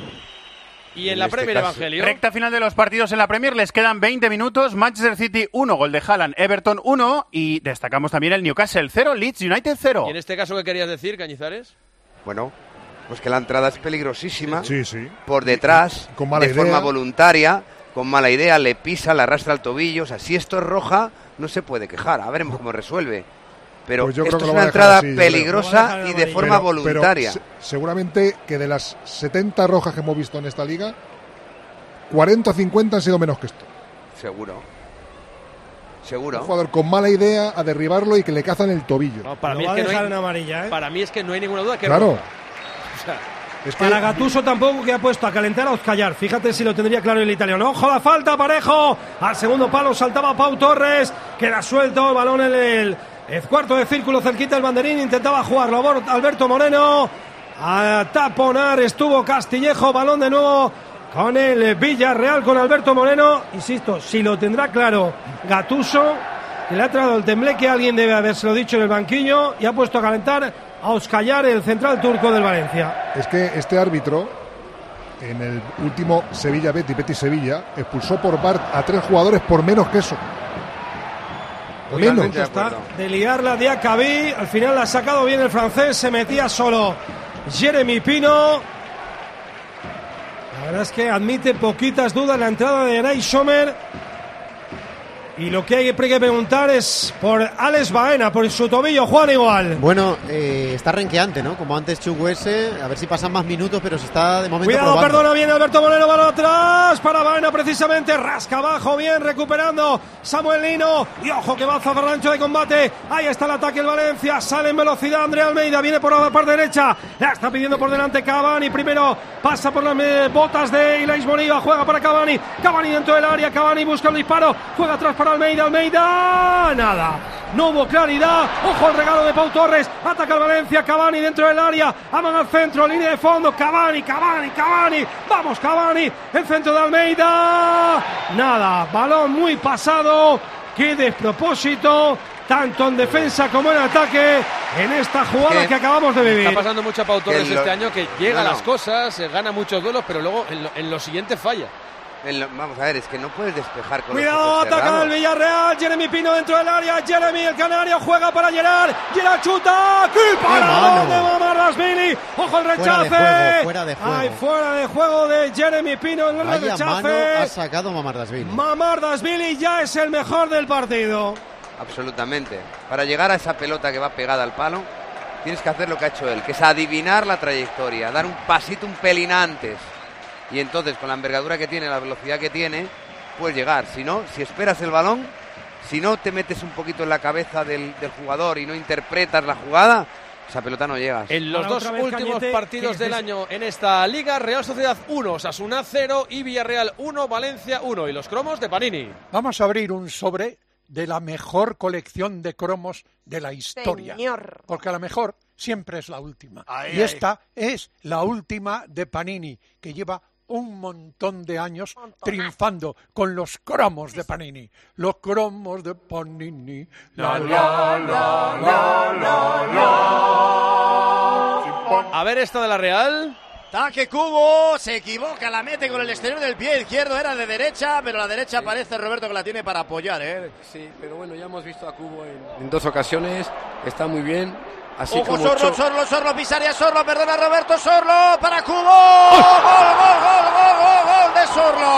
[SPEAKER 2] Y en la Premier, Evangelio.
[SPEAKER 6] Recta final de los partidos en la Premier, les quedan 20 minutos. Manchester City 1, gol de Haaland, Everton 1, y destacamos también el Newcastle 0, Leeds United 0.
[SPEAKER 2] ¿Y en este caso qué querías decir, Cañizares?
[SPEAKER 5] Bueno, pues que la entrada es peligrosísima.
[SPEAKER 10] Sí.
[SPEAKER 5] Por detrás,
[SPEAKER 10] con mala
[SPEAKER 5] de
[SPEAKER 10] idea.
[SPEAKER 5] forma voluntaria, con mala idea, le pisa, le arrastra el tobillo. O sea, si esto es roja, no se puede quejar. A veremos cómo resuelve. Pero
[SPEAKER 10] pues
[SPEAKER 5] esto es una entrada peligrosa y de forma voluntaria.
[SPEAKER 10] Pero seguramente que de las 70 rojas que hemos visto en esta liga, 40 o 50 han sido menos que esto.
[SPEAKER 5] Seguro.
[SPEAKER 10] Un jugador con mala idea a derribarlo y que le cazan el tobillo.
[SPEAKER 2] No, para mí es que no hay
[SPEAKER 8] en amarilla,
[SPEAKER 2] Para mí es que no hay ninguna duda que
[SPEAKER 10] claro.
[SPEAKER 2] roja. O sea,
[SPEAKER 8] es que para Gattuso tampoco, que ha puesto a calentar a Oscallar. Fíjate si lo tendría claro el italiano. ¡Ojo, la falta, Parejo! Al segundo palo saltaba Pau Torres. Queda suelto el balón en el cuarto de círculo, cerquita el banderín. Intentaba jugarlo Alberto Moreno. A taponar estuvo Castillejo. Balón de nuevo con el Villarreal, con Alberto Moreno. Insisto, si lo tendrá claro Gattuso, que le ha traído el tembleque, alguien debe habérselo dicho en el banquillo, y ha puesto a calentar a Oscallar, el central turco del Valencia.
[SPEAKER 10] Es que este árbitro, en el último Sevilla-Betis Sevilla, expulsó por VAR a 3 jugadores por menos que eso.
[SPEAKER 8] Menos. Está de liarla Diacabí. Al final la ha sacado bien el francés. Se metía solo Jeremy Pino. La verdad es que admite poquitas dudas la entrada de Ray Schomer. Y lo que hay que preguntar es por Alex Baena, por su tobillo. Juan, igual.
[SPEAKER 14] Bueno, está renqueante, ¿no? Como antes Chukwueze, a ver si pasan más minutos, pero se está de momento
[SPEAKER 8] Cuidado,
[SPEAKER 14] probando.
[SPEAKER 8] perdona, viene Alberto Moreno, balón atrás para Baena precisamente, rasca abajo, bien, recuperando Samuel Lino, y ojo que va Zafar ancho de combate, ahí está el ataque el Valencia, sale en velocidad André Almeida, viene por la parte derecha, la está pidiendo por delante Cavani, primero pasa por las botas de Ilaix Moriba, juega para Cavani, Cavani dentro del área, Cavani busca el disparo, juega atrás para Almeida, nada, no hubo claridad, ojo al regalo de Pau Torres, ataca el Valencia, Cavani dentro del área, aman al centro, línea de fondo, Cavani, vamos Cavani, el centro de Almeida, nada, balón muy pasado, qué despropósito, tanto en defensa como en ataque, en esta jugada que acabamos de vivir.
[SPEAKER 2] Está pasando mucho a Pau Torres este año, que llega a las cosas, gana muchos duelos, pero luego en lo siguiente falla.
[SPEAKER 5] Vamos a ver, es que no puedes despejar con
[SPEAKER 8] cuidado, ataca el Villarreal, Jeremy Pino dentro del área, Jeremy el canario juega para Gerard chuta, ¡qué paradón de Mamardashvili! ¡Ojo el rechace!
[SPEAKER 14] Fuera de juego.
[SPEAKER 8] Ay, fuera de juego de Jeremy Pino en el rechace.
[SPEAKER 14] Mano ha sacado Mamardashvili.
[SPEAKER 8] Mamardashvili ya es el mejor del partido.
[SPEAKER 5] Absolutamente. Para llegar a esa pelota que va pegada al palo, tienes que hacer lo que ha hecho él, que es adivinar la trayectoria, dar un pasito un pelín antes. Y entonces, con la envergadura que tiene, la velocidad que tiene, puedes llegar. Si no, si esperas el balón, si no te metes un poquito en la cabeza del jugador y no interpretas la jugada, esa pelota no llegas.
[SPEAKER 2] En los dos últimos partidos del año en esta liga, Real Sociedad 1, Osasuna 0 y Villarreal 1, Valencia 1. Y los cromos de Panini.
[SPEAKER 13] Vamos a abrir un sobre de la mejor colección de cromos de la historia.
[SPEAKER 15] Señor.
[SPEAKER 13] Porque a lo mejor siempre es la última. Y esta es la última de Panini, que lleva un montón de años triunfando con los cromos de Panini. Los cromos de Panini. La, la, la, la, la, la.
[SPEAKER 2] A ver esta de la Real.
[SPEAKER 3] Taque Cubo, se equivoca, la mete con el exterior del pie izquierdo, era de derecha, pero la derecha parece Roberto que la tiene para apoyar, ¿eh?
[SPEAKER 7] Sí, pero bueno, ya hemos visto a Cubo en dos ocasiones, está muy bien. Así
[SPEAKER 3] ojo,
[SPEAKER 7] como
[SPEAKER 3] Sorlo, pisaría Sorlo, perdona Roberto, Sorlo para Cubo. ¡Gol, gol de Sorlo!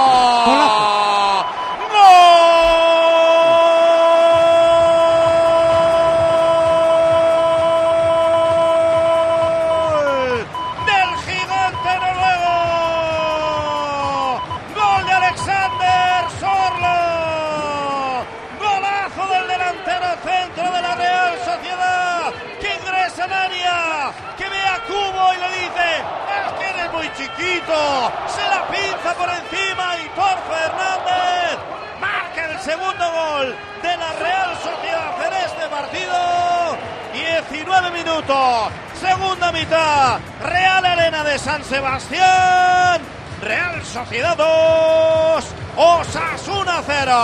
[SPEAKER 3] ¡Gol del gigante noruego! ¡Gol de Alexander Sorlo! ¡Golazo del delantero centro de la Real Sociedad! Ingresa en área, que ve a Cubo y le dice: es que eres muy chiquito, se la pinza por encima y Thor Fernández marca el segundo gol de la Real Sociedad en este partido. 19 minutos, segunda mitad, Real Arena de San Sebastián, Real Sociedad 2, Osasuna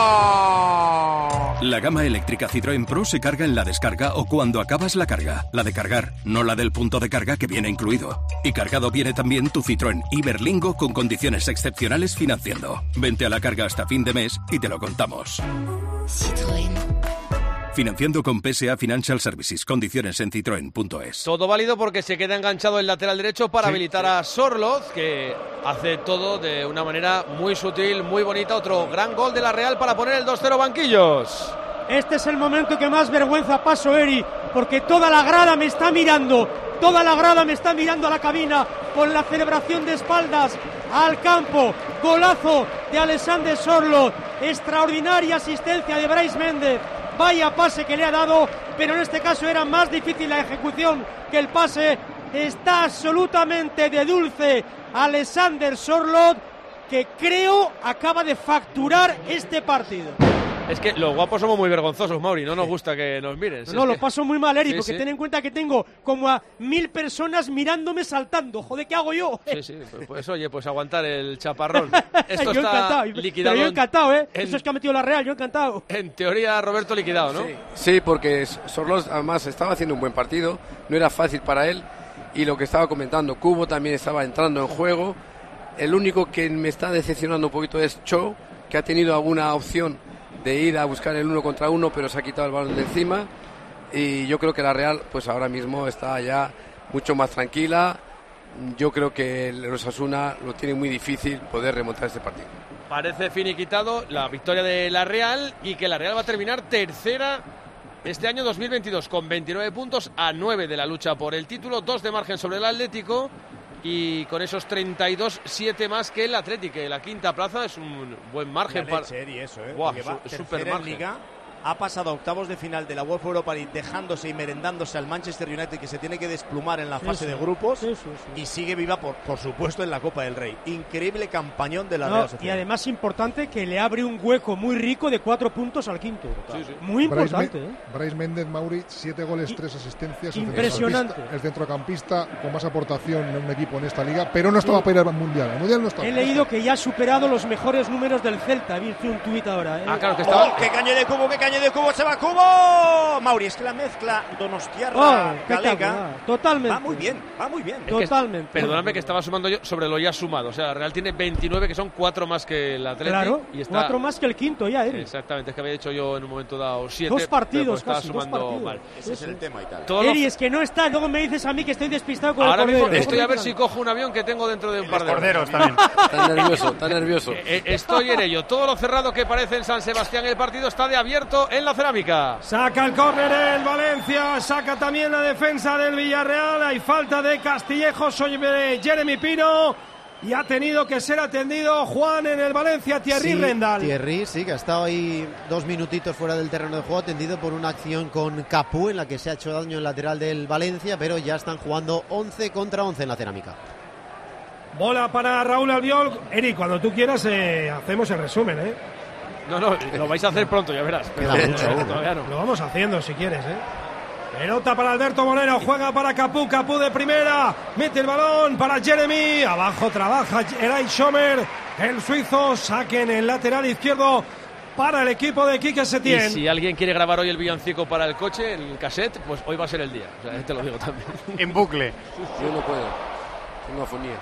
[SPEAKER 3] 0.
[SPEAKER 16] La gama eléctrica Citroën Pro se carga en la descarga o cuando acabas la carga. La de cargar, no la del punto de carga que viene incluido. Y cargado viene también tu Citroën Iberlingo con condiciones excepcionales financiando. Vente a la carga hasta fin de mes y te lo contamos. Citroën. Financiando con PSA Financial Services. Condiciones en citroen.es.
[SPEAKER 2] Todo válido porque se queda enganchado el lateral derecho para habilitar a Sorloz, que hace todo de una manera muy sutil, muy bonita. Otro gran gol de la Real para poner el 2-0 banquillos.
[SPEAKER 4] Este es el momento que más vergüenza paso, Eri, porque toda la grada me está mirando. Toda la grada me está mirando a la cabina con la celebración de espaldas al campo. Golazo de Alexander Sorloth. Extraordinaria asistencia de Brais Méndez. Vaya pase que le ha dado, pero en este caso era más difícil la ejecución que el pase. Está absolutamente de dulce Alexander Sorloth, que creo acaba de facturar este partido.
[SPEAKER 2] Es que los guapos somos muy vergonzosos, Mauri, no nos gusta que nos miren.
[SPEAKER 4] No, lo paso muy mal, Eri, porque ten en cuenta que tengo como a 1000 personas mirándome saltando. Joder, ¿qué hago yo?
[SPEAKER 2] Sí, pues oye, pues aguantar el chaparrón. Esto
[SPEAKER 4] yo
[SPEAKER 2] está
[SPEAKER 4] encantado,
[SPEAKER 2] liquidado.
[SPEAKER 4] Pero yo encantado, Eso es que ha metido la Real, yo encantado.
[SPEAKER 2] En teoría, Roberto, liquidado, ¿no?
[SPEAKER 7] Sí, porque Sorloth además estaba haciendo un buen partido, no era fácil para él, y lo que estaba comentando, Cubo también estaba entrando en juego. El único que me está decepcionando un poquito es Cho, que ha tenido alguna opción de ir a buscar el 1 contra 1, pero se ha quitado el balón de encima, y yo creo que la Real pues ahora mismo está ya mucho más tranquila. Yo creo que el Osasuna lo tiene muy difícil poder remontar este partido.
[SPEAKER 2] Parece finiquitado la victoria de la Real y que la Real va a terminar tercera este año 2022 con 29 puntos a 9 de la lucha por el título, 2 de margen sobre el Atlético y con esos 32, 7 más que el Atlético, que la quinta plaza es un buen margen para...
[SPEAKER 3] eso,
[SPEAKER 2] Buah,
[SPEAKER 3] super margen. Liga. Ha pasado a octavos de final de la UEFA Europa League dejándose y merendándose al Manchester United, que se tiene que desplumar en la fase de grupos, y sigue viva por supuesto en la Copa del Rey. Increíble campañón de la Real Sociedad.
[SPEAKER 4] Y además importante que le abre un hueco muy rico de 4 puntos al quinto. Muy importante.
[SPEAKER 10] Brais Méndez, Mauri, 7 goles, 3 asistencias.
[SPEAKER 4] Impresionante.
[SPEAKER 10] El centrocampista con más aportación en un equipo en esta liga, pero no estaba para ir al Mundial. El Mundial no estaba.
[SPEAKER 4] He leído que ya ha superado los mejores números del Celta. Vi un tuit ahora.
[SPEAKER 2] Claro que estaba.
[SPEAKER 3] ¡Qué caño de Cubo, qué caño de Cubo! ¡Se va Cubo! Mauri, es que la mezcla donostiarra-galega
[SPEAKER 4] totalmente.
[SPEAKER 3] Va muy bien.
[SPEAKER 4] Totalmente.
[SPEAKER 2] Perdóname que estaba sumando yo sobre lo ya sumado. O sea, la Real tiene 29, que son 4 más que el Atlético.
[SPEAKER 4] Claro,
[SPEAKER 2] y está...
[SPEAKER 4] 4 más que el quinto ya,
[SPEAKER 2] Exactamente, es que había dicho yo en un momento dado 7.
[SPEAKER 4] 2 partidos
[SPEAKER 2] estaba
[SPEAKER 4] casi,
[SPEAKER 2] sumando
[SPEAKER 4] 2 partidos.
[SPEAKER 2] mal.
[SPEAKER 3] Ese es el tema y tal.
[SPEAKER 4] Eri, es que no está, luego me dices a mí que estoy despistado con
[SPEAKER 2] ahora
[SPEAKER 4] el Cordero.
[SPEAKER 2] Mismo estoy a ver si cojo un avión que tengo dentro de un par de
[SPEAKER 6] Corderos también.
[SPEAKER 7] Está nervioso.
[SPEAKER 2] Estoy en ello. Todo lo cerrado que parece en San Sebastián, el partido está de abierto en la Cerámica.
[SPEAKER 8] Saca el córner el Valencia, saca también la defensa del Villarreal. Hay falta de Castillejo sobre Jeremy Pino y ha tenido que ser atendido Juan en el Valencia, Thierry Rendal.
[SPEAKER 14] Thierry, sí, que ha estado ahí 2 minutitos fuera del terreno de juego, atendido por una acción con Capú en la que se ha hecho daño el lateral del Valencia, pero ya están jugando 11 contra 11 en la Cerámica.
[SPEAKER 8] Bola para Raúl Albiol. Eri, cuando tú quieras hacemos el resumen,
[SPEAKER 2] No, lo vais a hacer pronto, ya verás.
[SPEAKER 8] Todavía no. Lo vamos haciendo si quieres, Pelota para Alberto Moreno, juega para Capú de primera, mete el balón para Jeremy, abajo trabaja Eray Schomer, el suizo, saque en el lateral izquierdo para el equipo de Quique Setién.
[SPEAKER 2] Y si alguien quiere grabar hoy el villancico para el coche, el cassette, pues hoy va a ser el día, o sea, te lo digo también.
[SPEAKER 6] En bucle.
[SPEAKER 7] Yo no puedo, tengo afonía.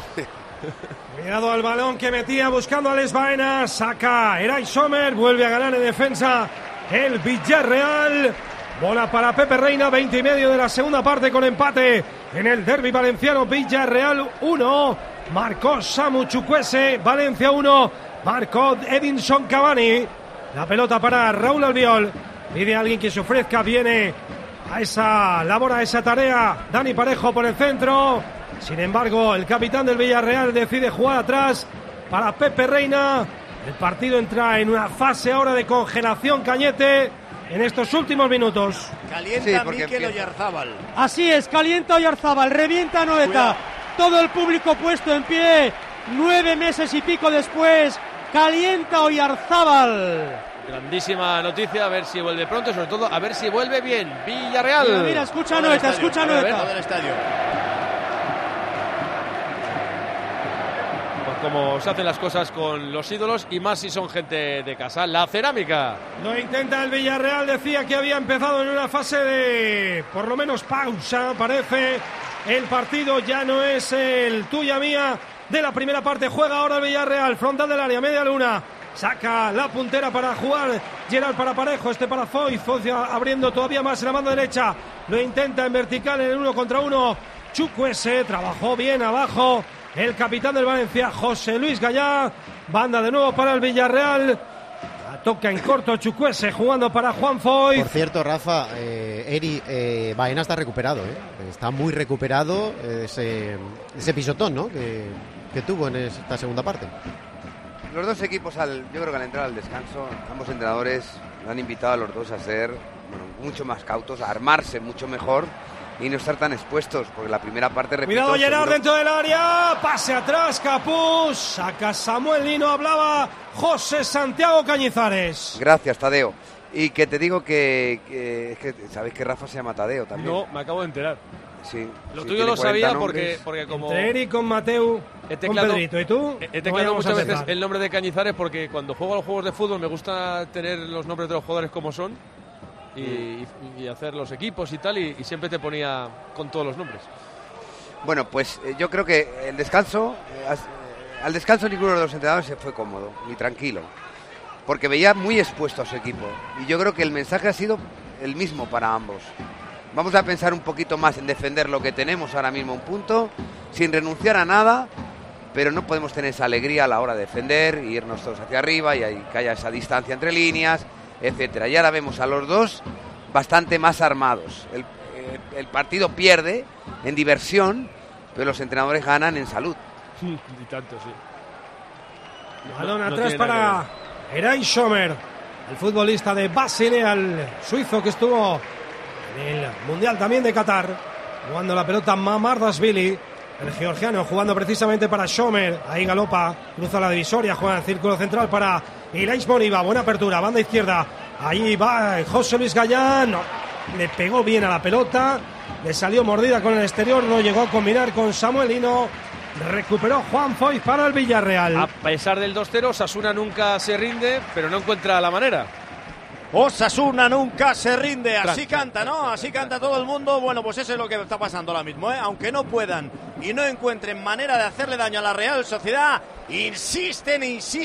[SPEAKER 8] Cuidado al balón que metía buscando a Les Baena, saca Eray Sommer, vuelve a ganar en defensa el Villarreal. Bola para Pepe Reina, 20 y medio de la segunda parte con empate en el derbi valenciano. Villarreal 1, marcó Samu Chukwueze, Valencia 1, marcó Edinson Cavani. La pelota para Raúl Albiol, pide a alguien que se ofrezca, viene a esa labor, a esa tarea Dani Parejo por el centro. Sin embargo, el capitán del Villarreal decide jugar atrás para Pepe Reina. El partido entra en una fase ahora de congelación, Cañete, en estos últimos minutos.
[SPEAKER 3] Calienta Mikel Oyarzábal.
[SPEAKER 4] Así es, calienta Oyarzábal, revienta Noeta. Todo el público puesto en pie. 9 meses y pico después, calienta Oyarzábal.
[SPEAKER 2] Grandísima noticia, a ver si vuelve pronto, sobre todo a ver si vuelve bien. Villarreal.
[SPEAKER 4] Mira, escucha Noeta, escucha Noeta.
[SPEAKER 3] Todo el estadio.
[SPEAKER 2] Como se hacen las cosas con los ídolos y más si son gente de casa. La Cerámica.
[SPEAKER 8] Lo intenta el Villarreal, decía que había empezado en una fase de por lo menos pausa, parece. El partido ya no es el tuya mía de la primera parte. Juega ahora el Villarreal, frontal del área, media luna. Saca la puntera para jugar Gerard para Parejo, este para Foy. Foy abriendo todavía más en la banda derecha. Lo intenta en vertical en el 1 contra 1. Chukwueze trabajó bien abajo. El capitán del Valencia, José Luis Gallá. Banda de nuevo para el Villarreal. Toca en corto Chukwueze jugando para Juan Foy.
[SPEAKER 14] Por cierto, Rafa, Eri, Baena está recuperado, está muy recuperado ese pisotón, ¿no? que tuvo en esta segunda parte.
[SPEAKER 5] Los dos equipos, yo creo que al entrar al descanso, ambos entrenadores han invitado a los dos a ser mucho más cautos, a armarse mucho mejor y no estar tan expuestos, porque la primera parte, repito...
[SPEAKER 8] Cuidado Gerard dentro del área, pase atrás, Capú, saca Samuel Lino, hablaba José Santiago Cañizares.
[SPEAKER 5] Gracias, Tadeo. Y que te digo que ¿sabéis que Rafa se llama Tadeo también?
[SPEAKER 2] No, me acabo de enterar.
[SPEAKER 5] Sí.
[SPEAKER 2] Lo tuyo lo sabía porque como...
[SPEAKER 8] Entre Eric, con Mateu, con Pedrito, ¿y tú?
[SPEAKER 2] He teclado muchas veces el nombre de Cañizares porque cuando juego a los juegos de fútbol me gusta tener los nombres de los jugadores como son y hacer los equipos y tal, y siempre te ponía con todos los nombres.
[SPEAKER 5] Bueno, pues yo creo que el descanso, al descanso ninguno de los entrenadores se fue cómodo ni tranquilo, porque veía muy expuesto a su equipo, y yo creo que el mensaje ha sido el mismo para ambos. Vamos a pensar un poquito más en defender lo que tenemos ahora mismo, un punto, sin renunciar a nada, pero no podemos tener esa alegría a la hora de defender, e irnos todos hacia arriba y que haya esa distancia entre líneas, etcétera. Y ahora vemos a los dos bastante más armados. El partido pierde en diversión, pero los entrenadores ganan en salud.
[SPEAKER 2] Y tanto, sí.
[SPEAKER 8] Balón atrás para Eray Schomer, el futbolista de Basilea, el suizo que estuvo en el Mundial también de Qatar, jugando la pelota Mamardashvili, el georgiano jugando precisamente para Schomer. Ahí galopa, cruza la divisoria, juega en el círculo central para Ilaix Moriba. Buena apertura, banda izquierda. Ahí va José Luis Gallán. No, le pegó bien a la pelota, le salió mordida con el exterior, no llegó a combinar con Samuelino. Recuperó Juan Foyth para el Villarreal.
[SPEAKER 2] A pesar del 2-0, Osasuna nunca se rinde, pero no encuentra la manera.
[SPEAKER 3] Osasuna nunca se rinde, así canta, ¿no? Así canta todo el mundo. Bueno, pues eso es lo que está pasando ahora mismo, ¿eh? Aunque no puedan y no encuentren manera de hacerle daño a la Real Sociedad, insisten.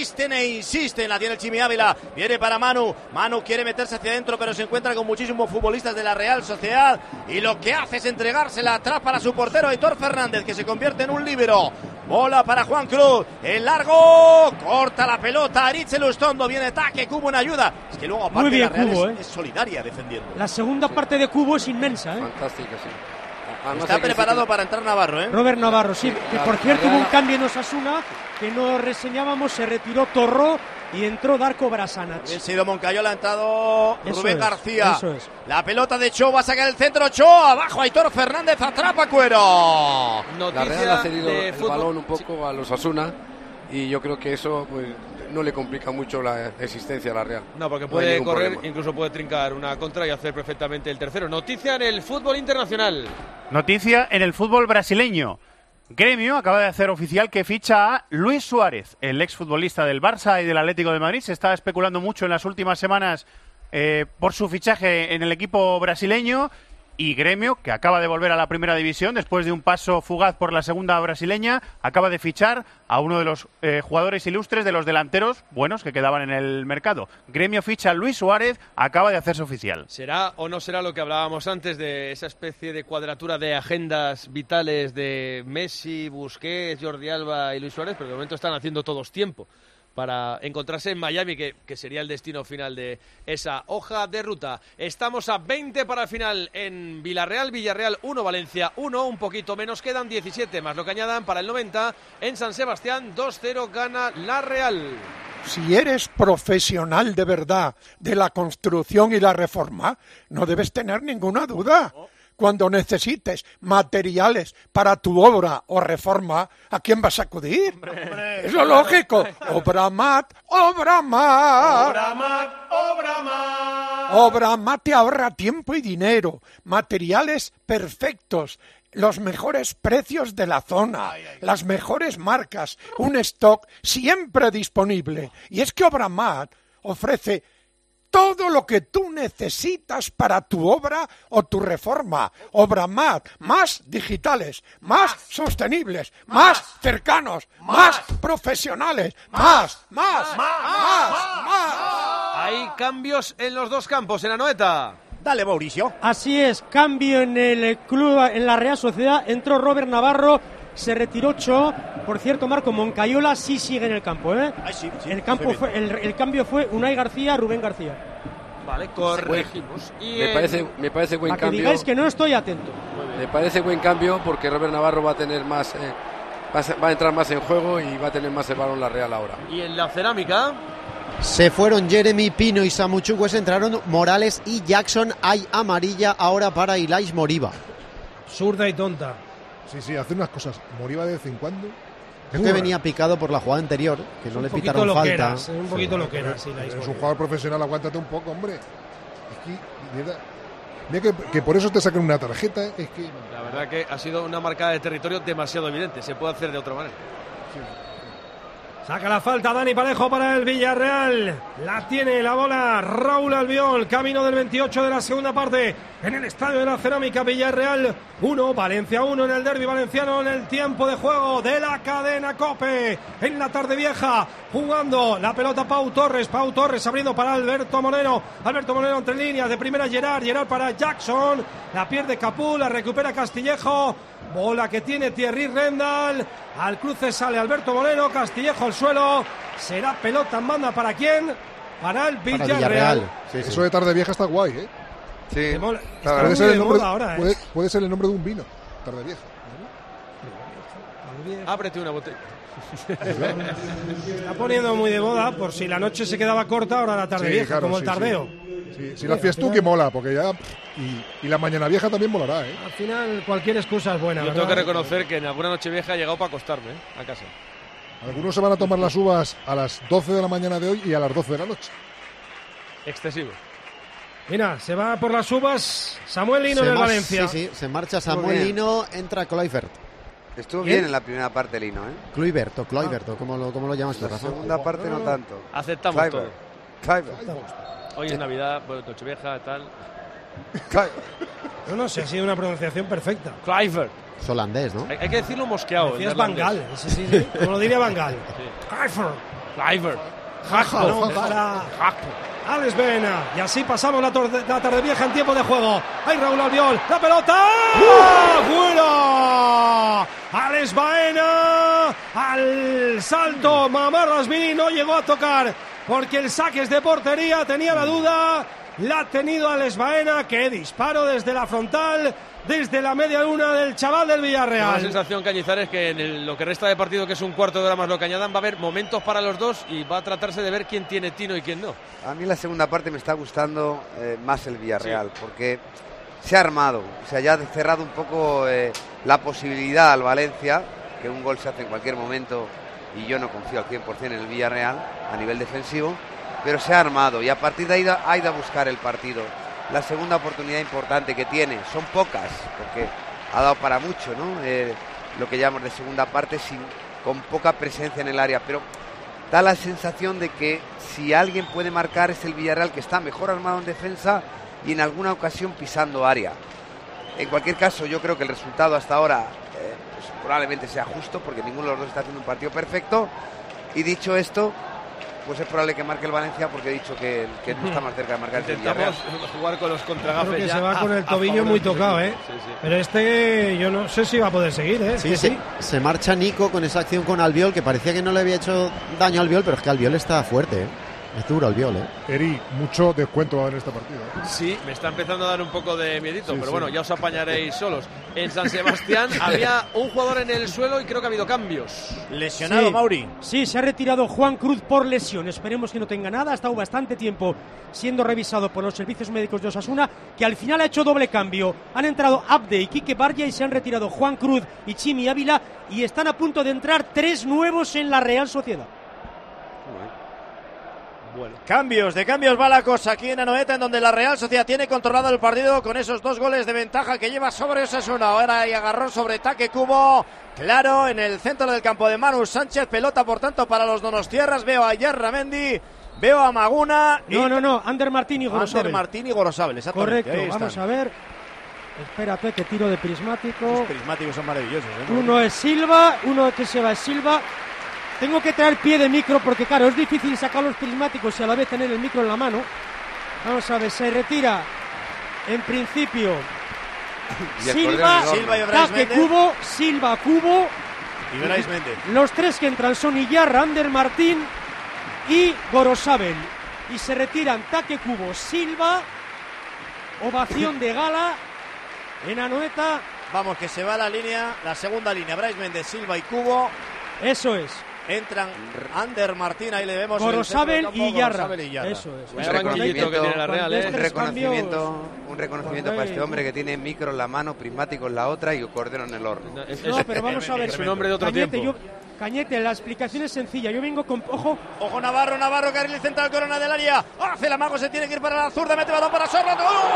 [SPEAKER 3] La tiene el Chimi Ávila, viene para Manu. Manu quiere meterse hacia adentro, pero se encuentra con muchísimos futbolistas de la Real Sociedad y lo que hace es entregársela atrás para su portero Aitor Fernández, que se convierte en un líbero. Bola para Juan Cruz, el largo, corta la pelota Aritz Elustondo, viene Take Kubo en ayuda. Es que luego aparte la Real
[SPEAKER 4] Kubo,
[SPEAKER 3] es solidaria defendiendo.
[SPEAKER 4] La segunda parte de Kubo es inmensa, ¿eh?
[SPEAKER 7] Fantástica, sí.
[SPEAKER 3] Está preparado para entrar Navarro, ¿eh?
[SPEAKER 4] Robert Navarro, sí, que por cierto hubo un cambio en Osasuna que no reseñábamos, se retiró Torró y entró Darko Brasanac.
[SPEAKER 3] Bien sido Moncayola, ha entrado Rubén García.
[SPEAKER 4] Eso es.
[SPEAKER 3] La pelota de Cho, va a sacar el centro, Cho, abajo Aitor Fernández, atrapa Cuero.
[SPEAKER 7] La Real ha cedido el balón un poco a los Osasuna y yo creo que eso pues no le complica mucho la existencia a la Real.
[SPEAKER 2] No, porque puede correr, problema. Incluso puede trincar una contra y hacer perfectamente el tercero. Noticia en el fútbol internacional.
[SPEAKER 6] Noticia en el fútbol brasileño. Gremio acaba de hacer oficial que ficha a Luis Suárez, el exfutbolista del Barça y del Atlético de Madrid. Se está especulando mucho en las últimas semanas por su fichaje en el equipo brasileño. Y Gremio, que acaba de volver a la primera división después de un paso fugaz por la segunda brasileña, acaba de fichar a uno de los jugadores ilustres de los delanteros buenos que quedaban en el mercado. Gremio ficha a Luis Suárez, acaba de hacerse oficial.
[SPEAKER 2] ¿Será o no será lo que hablábamos antes de esa especie de cuadratura de agendas vitales de Messi, Busquets, Jordi Alba y Luis Suárez? Pero de momento están haciendo todos tiempo para encontrarse en Miami, que sería el destino final de esa hoja de ruta. Estamos a 20 para el final en Villarreal 1, Valencia 1, un poquito menos, quedan 17 más lo que añadan para el 90. En San Sebastián 2-0 gana la Real.
[SPEAKER 13] Si eres profesional de verdad de la construcción y la reforma, no debes tener ninguna duda. Cuando necesites materiales para tu obra o reforma, ¿a quién vas a acudir? ¡Hombre! Es lo lógico. Obramat. Obramat te ahorra tiempo y dinero. Materiales perfectos. Los mejores precios de la zona. Las mejores marcas. Un stock siempre disponible. Y es que Obramat ofrece todo lo que tú necesitas para tu obra o tu reforma. Obramat, más digitales, más sostenibles, más cercanos, más profesionales, más.
[SPEAKER 2] Hay cambios en los dos campos, en Anoeta.
[SPEAKER 3] Dale, Mauricio.
[SPEAKER 4] Así es, cambio en el club, en la Real Sociedad. Entró Robert Navarro, se retiró Cho. Por cierto, Marco, Moncayola sí sigue en el campo, ¿eh?
[SPEAKER 3] Sí,
[SPEAKER 4] el cambio fue Unai García, Rubén García.
[SPEAKER 2] Vale, corregimos.
[SPEAKER 7] Me parece buen
[SPEAKER 4] para
[SPEAKER 7] cambio.
[SPEAKER 4] Que digáis que no estoy atento.
[SPEAKER 7] Me parece buen cambio porque Robert Navarro va a tener más, va a entrar más en juego y va a tener más el balón la Real ahora.
[SPEAKER 2] Y en la cerámica
[SPEAKER 14] se fueron Jeremy Pino y Samu Chukwueze, entraron Morales y Jackson. Hay amarilla ahora para Ilaix Moriba.
[SPEAKER 8] Absurda y tonta.
[SPEAKER 10] Sí, hace unas cosas Moriba de vez en cuando.
[SPEAKER 14] Creo que venía picado por la jugada anterior, que no le pitaron falta.
[SPEAKER 8] Un poquito lo que era.
[SPEAKER 10] Es un jugador profesional, aguántate un poco, hombre. Es que, mira que por eso te sacan una tarjeta. Es que
[SPEAKER 2] la verdad que ha sido una marcada de territorio demasiado evidente. Se puede hacer de otra manera.
[SPEAKER 10] Sí.
[SPEAKER 8] Saca la falta Dani Parejo para el Villarreal. La tiene la bola Raúl Albiol. Camino del 28 de la segunda parte en el Estadio de la Cerámica. Villarreal 1, Valencia 1 en el derbi valenciano, en el tiempo de juego de la cadena COPE. En la tarde vieja, jugando la pelota Pau Torres abriendo para Alberto Moreno entre líneas, de primera Gerard para Jackson. La pierde Capú, la recupera Castillejo. Bola que tiene Thierry Rendal. Al cruce sale Alberto Moreno. Castillejo al suelo. Será pelota en banda para quién. Para el Villarreal.
[SPEAKER 10] Sí. Eso de tarde vieja está guay, ¿eh?
[SPEAKER 5] Sí.
[SPEAKER 10] Puede ser el nombre, puede ser el nombre de un vino. Tarde vieja.
[SPEAKER 2] Ábrete una botella.
[SPEAKER 8] Se está poniendo muy de moda, por si la noche se quedaba corta, ahora la tarde vieja, claro, como el tardeo.
[SPEAKER 10] Sí, la fiestuki mola, porque ya. Y la mañana vieja también molará, ¿eh?
[SPEAKER 8] Al final, cualquier excusa es buena.
[SPEAKER 2] Yo tengo que reconocer que en alguna noche vieja he llegado para acostarme, a casa.
[SPEAKER 10] Algunos se van a tomar las uvas a las 12 de la mañana de hoy y a las 12 de la noche.
[SPEAKER 2] Excesivo.
[SPEAKER 8] Mira, se va por las uvas Samuel Lino del Valencia.
[SPEAKER 14] Sí, se marcha Samuel Lino, entra Kluivert.
[SPEAKER 5] Estuvo bien en la primera parte Lino, ¿eh?
[SPEAKER 14] Kluivert, ¿cómo lo llamas tú, Rafa?
[SPEAKER 5] La segunda parte no tanto.
[SPEAKER 2] Aceptamos todo. Hoy es
[SPEAKER 5] Sí.
[SPEAKER 2] Navidad, Nochevieja, tal.
[SPEAKER 8] No sé, ha sido una pronunciación perfecta.
[SPEAKER 2] Kluivert.
[SPEAKER 14] Es holandés, ¿no?
[SPEAKER 2] Hay que decirlo mosqueado.
[SPEAKER 8] Es Van Gaal, sí, como lo diría Van Gaal.
[SPEAKER 2] Kluivert.
[SPEAKER 8] Para Alex Baena. Y así pasamos la tarde vieja en tiempo de juego. ¡Ay, Raúl Albiol! ¡La pelota! ¡Fuera! Alex Baena al salto. Mamarrasvili no llegó a tocar porque el saque es de portería. Tenía la duda. La ha tenido Alex Baena. ¡Qué disparo desde la frontal! Desde la media luna del chaval del Villarreal.
[SPEAKER 2] La sensación, Cañizares, que en lo que resta de partido, que es un cuarto de hora más lo que añadan, va a haber momentos para los dos y va a tratarse de ver quién tiene tino y quién no.
[SPEAKER 5] A mí la segunda parte me está gustando más el Villarreal, porque se ha armado, o sea, ya ha cerrado un poco la posibilidad al Valencia, que un gol se hace en cualquier momento, y yo no confío al 100% en el Villarreal a nivel defensivo, pero se ha armado y a partir de ahí ha ido a buscar el partido. La segunda oportunidad importante que tiene, son pocas, porque ha dado para mucho, ¿no? Lo que llamamos de segunda parte, con poca presencia en el área, pero da la sensación de que si alguien puede marcar es el Villarreal, que está mejor armado en defensa y en alguna ocasión pisando área. En cualquier caso, yo creo que el resultado hasta ahora pues probablemente sea justo, porque ninguno de los dos está haciendo un partido perfecto, y dicho esto, pues es probable que marque el Valencia, porque he dicho que no está más cerca de marcar el Villarreal.
[SPEAKER 2] Intentamos jugar con los contragafes.
[SPEAKER 8] Creo que se va con el tobillo muy tocado, ¿eh?
[SPEAKER 2] Sí.
[SPEAKER 8] Pero yo no sé si va a poder seguir, ¿eh?
[SPEAKER 14] Sí. Se marcha Nico con esa acción con Albiol, que parecía que no le había hecho daño a Albiol, pero es que Albiol está fuerte, ¿eh? Es duro Albiol, ¿eh?
[SPEAKER 10] Eri, mucho descuento en esta partida.
[SPEAKER 2] Sí, me está empezando a dar un poco de miedito, pero bueno, ya os apañaréis solos. En San Sebastián había un jugador en el suelo y creo que ha habido cambios.
[SPEAKER 3] Lesionado, Mauri.
[SPEAKER 4] Sí, se ha retirado Juan Cruz por lesión. Esperemos que no tenga nada. Ha estado bastante tiempo siendo revisado por los servicios médicos de Osasuna, que al final ha hecho doble cambio. Han entrado Abde y Quique Barria y se han retirado Juan Cruz y Chimi Ávila, y están a punto de entrar 3 nuevos en la Real Sociedad.
[SPEAKER 3] Bueno. Cambios va la cosa aquí en Anoeta, en donde la Real Sociedad tiene controlado el partido con esos 2 goles de ventaja que lleva sobre Osasuna. Ahora hay agarrón sobre Taque Cubo, claro, en el centro del campo de Manu Sánchez. Pelota, por tanto, para los donostiarras. Veo a Yarramendi, veo a Maguna.
[SPEAKER 4] No, Ander Martín y Gorosabel.
[SPEAKER 3] Ander Martín y Gorosabel, exactamente.
[SPEAKER 4] Correcto, vamos a ver. Espérate, que tiro de prismático.
[SPEAKER 3] Los prismáticos son maravillosos, ¿eh?
[SPEAKER 4] Uno es Silva, uno que se va es Silva. Tengo que traer pie de micro porque, claro, es difícil sacar los prismáticos y a la vez tener el micro en la mano. Vamos a ver, se retira en principio Silva, Taque Cubo, Silva, Cubo
[SPEAKER 3] y Brais Méndez.
[SPEAKER 4] Los 3 que entran son Iyarra, Ander Martín y Gorosabel. Y se retiran Taque Cubo, Silva, ovación de gala en Anoeta.
[SPEAKER 3] Vamos, que se va la línea, la segunda línea, Brais Méndez, Silva y Cubo.
[SPEAKER 4] Eso es.
[SPEAKER 3] Entran Ander Martín, ahí le vemos.
[SPEAKER 4] Gorosabel y Iyarra.
[SPEAKER 3] Eso
[SPEAKER 4] es.
[SPEAKER 5] Un reconocimiento, que tiene la Real, un reconocimiento para este hombre que tiene micro en la mano, prismático en la otra y cordero en el horno.
[SPEAKER 4] No, pero vamos a ver.
[SPEAKER 2] Es un hombre de otro tiempo.
[SPEAKER 4] Cañete, la explicación es sencilla. Yo vengo con... Ojo,
[SPEAKER 3] Navarro, carril central, corona del área. Hace el amago, se tiene que ir para la zurda, mete balón para Sorra.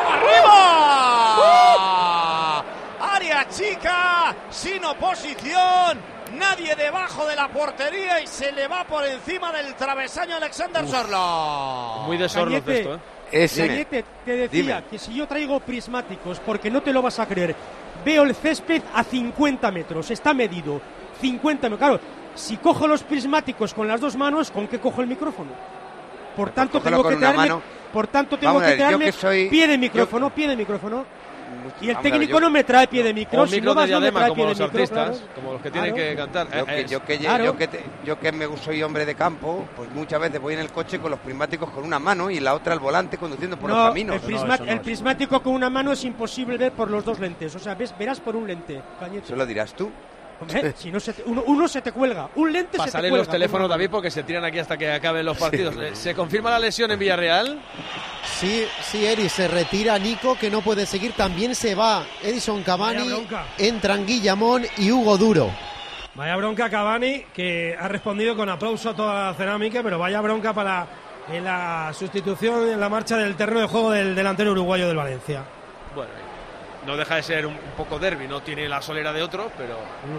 [SPEAKER 3] ¡Arriba! Área chica, sin oposición. Nadie debajo de la portería y se le va por encima del travesaño Alexander Sorlo.
[SPEAKER 2] Muy de Sorlo esto,
[SPEAKER 4] Cañete, te decía que si yo traigo prismáticos, porque no te lo vas a creer, veo el césped a 50 metros, está medido, 50 metros. Claro, si cojo los prismáticos con las 2 manos, ¿con qué cojo el micrófono? Por tanto, tengo que traerme pie de micrófono. Y el técnico no me trae pie de micro,
[SPEAKER 2] si no vas no me trae pie de micro, claro. Como los que tienen que cantar.
[SPEAKER 5] Yo que soy hombre de campo, pues muchas veces voy en el coche con los prismáticos con una mano y la otra al volante conduciendo por los caminos.
[SPEAKER 4] El prismático con una mano es imposible ver por los dos lentes, o sea, verás por un lente, Cañete.
[SPEAKER 5] ¿Eso lo dirás tú?
[SPEAKER 4] Hombre, si no uno se te cuelga, un lente se te cuelga.
[SPEAKER 2] Los teléfonos, David, porque se tiran aquí hasta que acaben los partidos. ¿Se confirma la lesión en Villarreal?
[SPEAKER 14] Sí, Eri, se retira Nico, que no puede seguir. También se va Edison Cavani, entran Guillamón y Hugo Duro.
[SPEAKER 8] Vaya bronca Cavani, que ha respondido con aplauso a toda la cerámica, pero vaya bronca para la sustitución en la marcha del terreno de juego del delantero uruguayo del Valencia.
[SPEAKER 2] Bueno, no deja de ser un poco derbi, no tiene la solera de otros, pero...